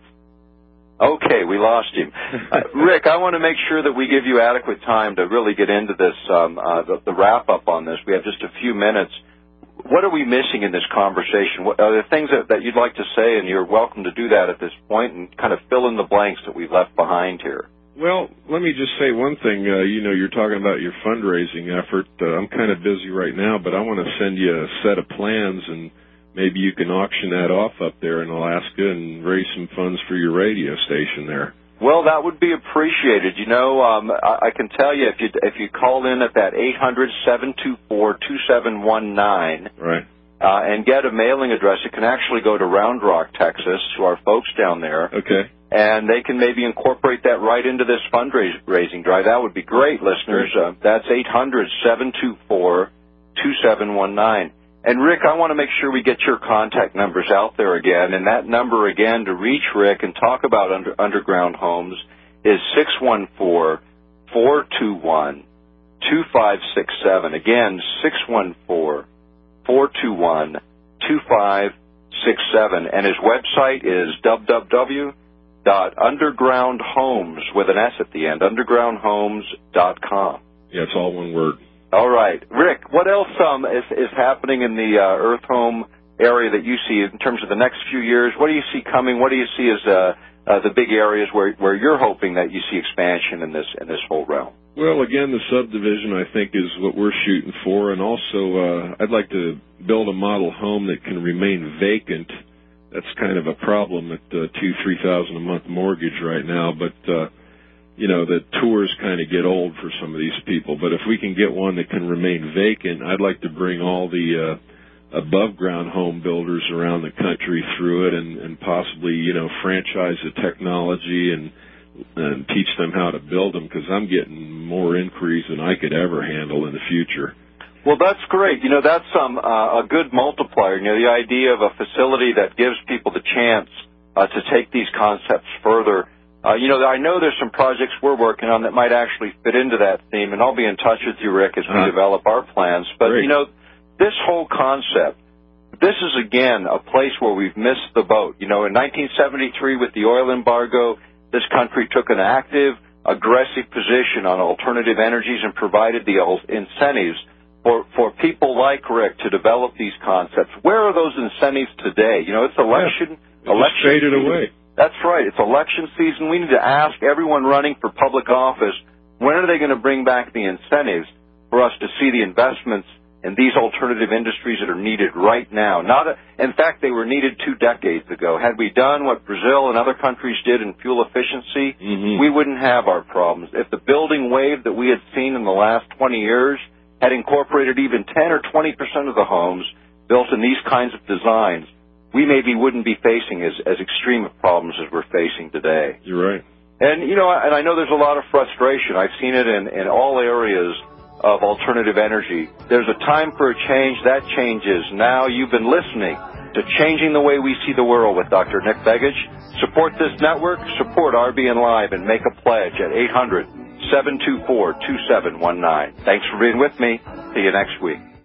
Okay, we lost him. Uh, Rick, I want to make sure that we give you adequate time to really get into this, um, uh, the, the wrap-up on this. We have just a few minutes. What are we missing in this conversation? What are there things that, that you'd like to say, and you're welcome to do that at this point, and kind of fill in the blanks that we've left behind here? Well, let me just say one thing. Uh, you know, you're talking about your fundraising effort. Uh, I'm kind of busy right now, but I want to send you a set of plans, and maybe you can auction that off up there in Alaska and raise some funds for your radio station there. Well, that would be appreciated. You know, um, I, I can tell you if you if you call in at that eight hundred, seven two four, two seven one nine right. uh, and get a mailing address, it can actually go to Round Rock, Texas, to our folks down there. Okay. And they can maybe incorporate that right into this fundraising drive. That would be great, listeners. Uh, that's eight hundred, seven two four, two seven one nine. And, Rick, I want to make sure we get your contact numbers out there again. And that number, again, to reach Rick and talk about under, underground homes is six one four, four two one, two five six seven. Again, six one four, four two one, two five six seven. And his website is w w w dot underground homes with an S at the end, underground homes dot com. Yeah, it's all one word. All right. Rick, what else um, is, is happening in the uh, Earth Home area that you see in terms of the next few years? What do you see coming? What do you see as uh, uh, the big areas where, where you're hoping that you see expansion in this in this whole realm? Well, again, the subdivision, I think, is what we're shooting for. And also, uh, I'd like to build a model home that can remain vacant. That's kind of a problem at uh, two, three thousand a month mortgage right now. But, uh, you know, the tours kind of get old for some of these people. But if we can get one that can remain vacant, I'd like to bring all the uh, above-ground home builders around the country through it and, and possibly, you know, franchise the technology and, and teach them how to build them, because I'm getting more inquiries than I could ever handle in the future. Well, that's great. You know, that's um, uh, a good multiplier. You know, the idea of a facility that gives people the chance uh, to take these concepts further. Uh, you know, I know there's some projects we're working on that might actually fit into that theme, and I'll be in touch with you, Rick, as we uh-huh. develop our plans. But, great. You know, this whole concept, this is, again, a place where we've missed the boat. You know, in nineteen seventy-three with the oil embargo, this country took an active, aggressive position on alternative energies and provided the incentives for, for people like Rick to develop these concepts. Where are those incentives today? You know, it's election. Yeah, election just faded season. away. That's right. It's election season. We need to ask everyone running for public office, when are they going to bring back the incentives for us to see the investments in these alternative industries that are needed right now? Not a, in fact, they were needed two decades ago. Had we done what Brazil and other countries did in fuel efficiency, mm-hmm. we wouldn't have our problems. If the building wave that we had seen in the last twenty years had incorporated even ten or twenty percent of the homes built in these kinds of designs, we maybe wouldn't be facing as, as extreme of problems as we're facing today. You're right. And, you know, and I know there's a lot of frustration. I've seen it in, in all areas of alternative energy. There's a time for a change. That change is now. You've been listening to Changing the Way We See the World with Doctor Nick Begich. Support this network, support R B N Live, and make a pledge at eight hundred, seven two four, two seven one nine. Thanks for being with me. See you next week.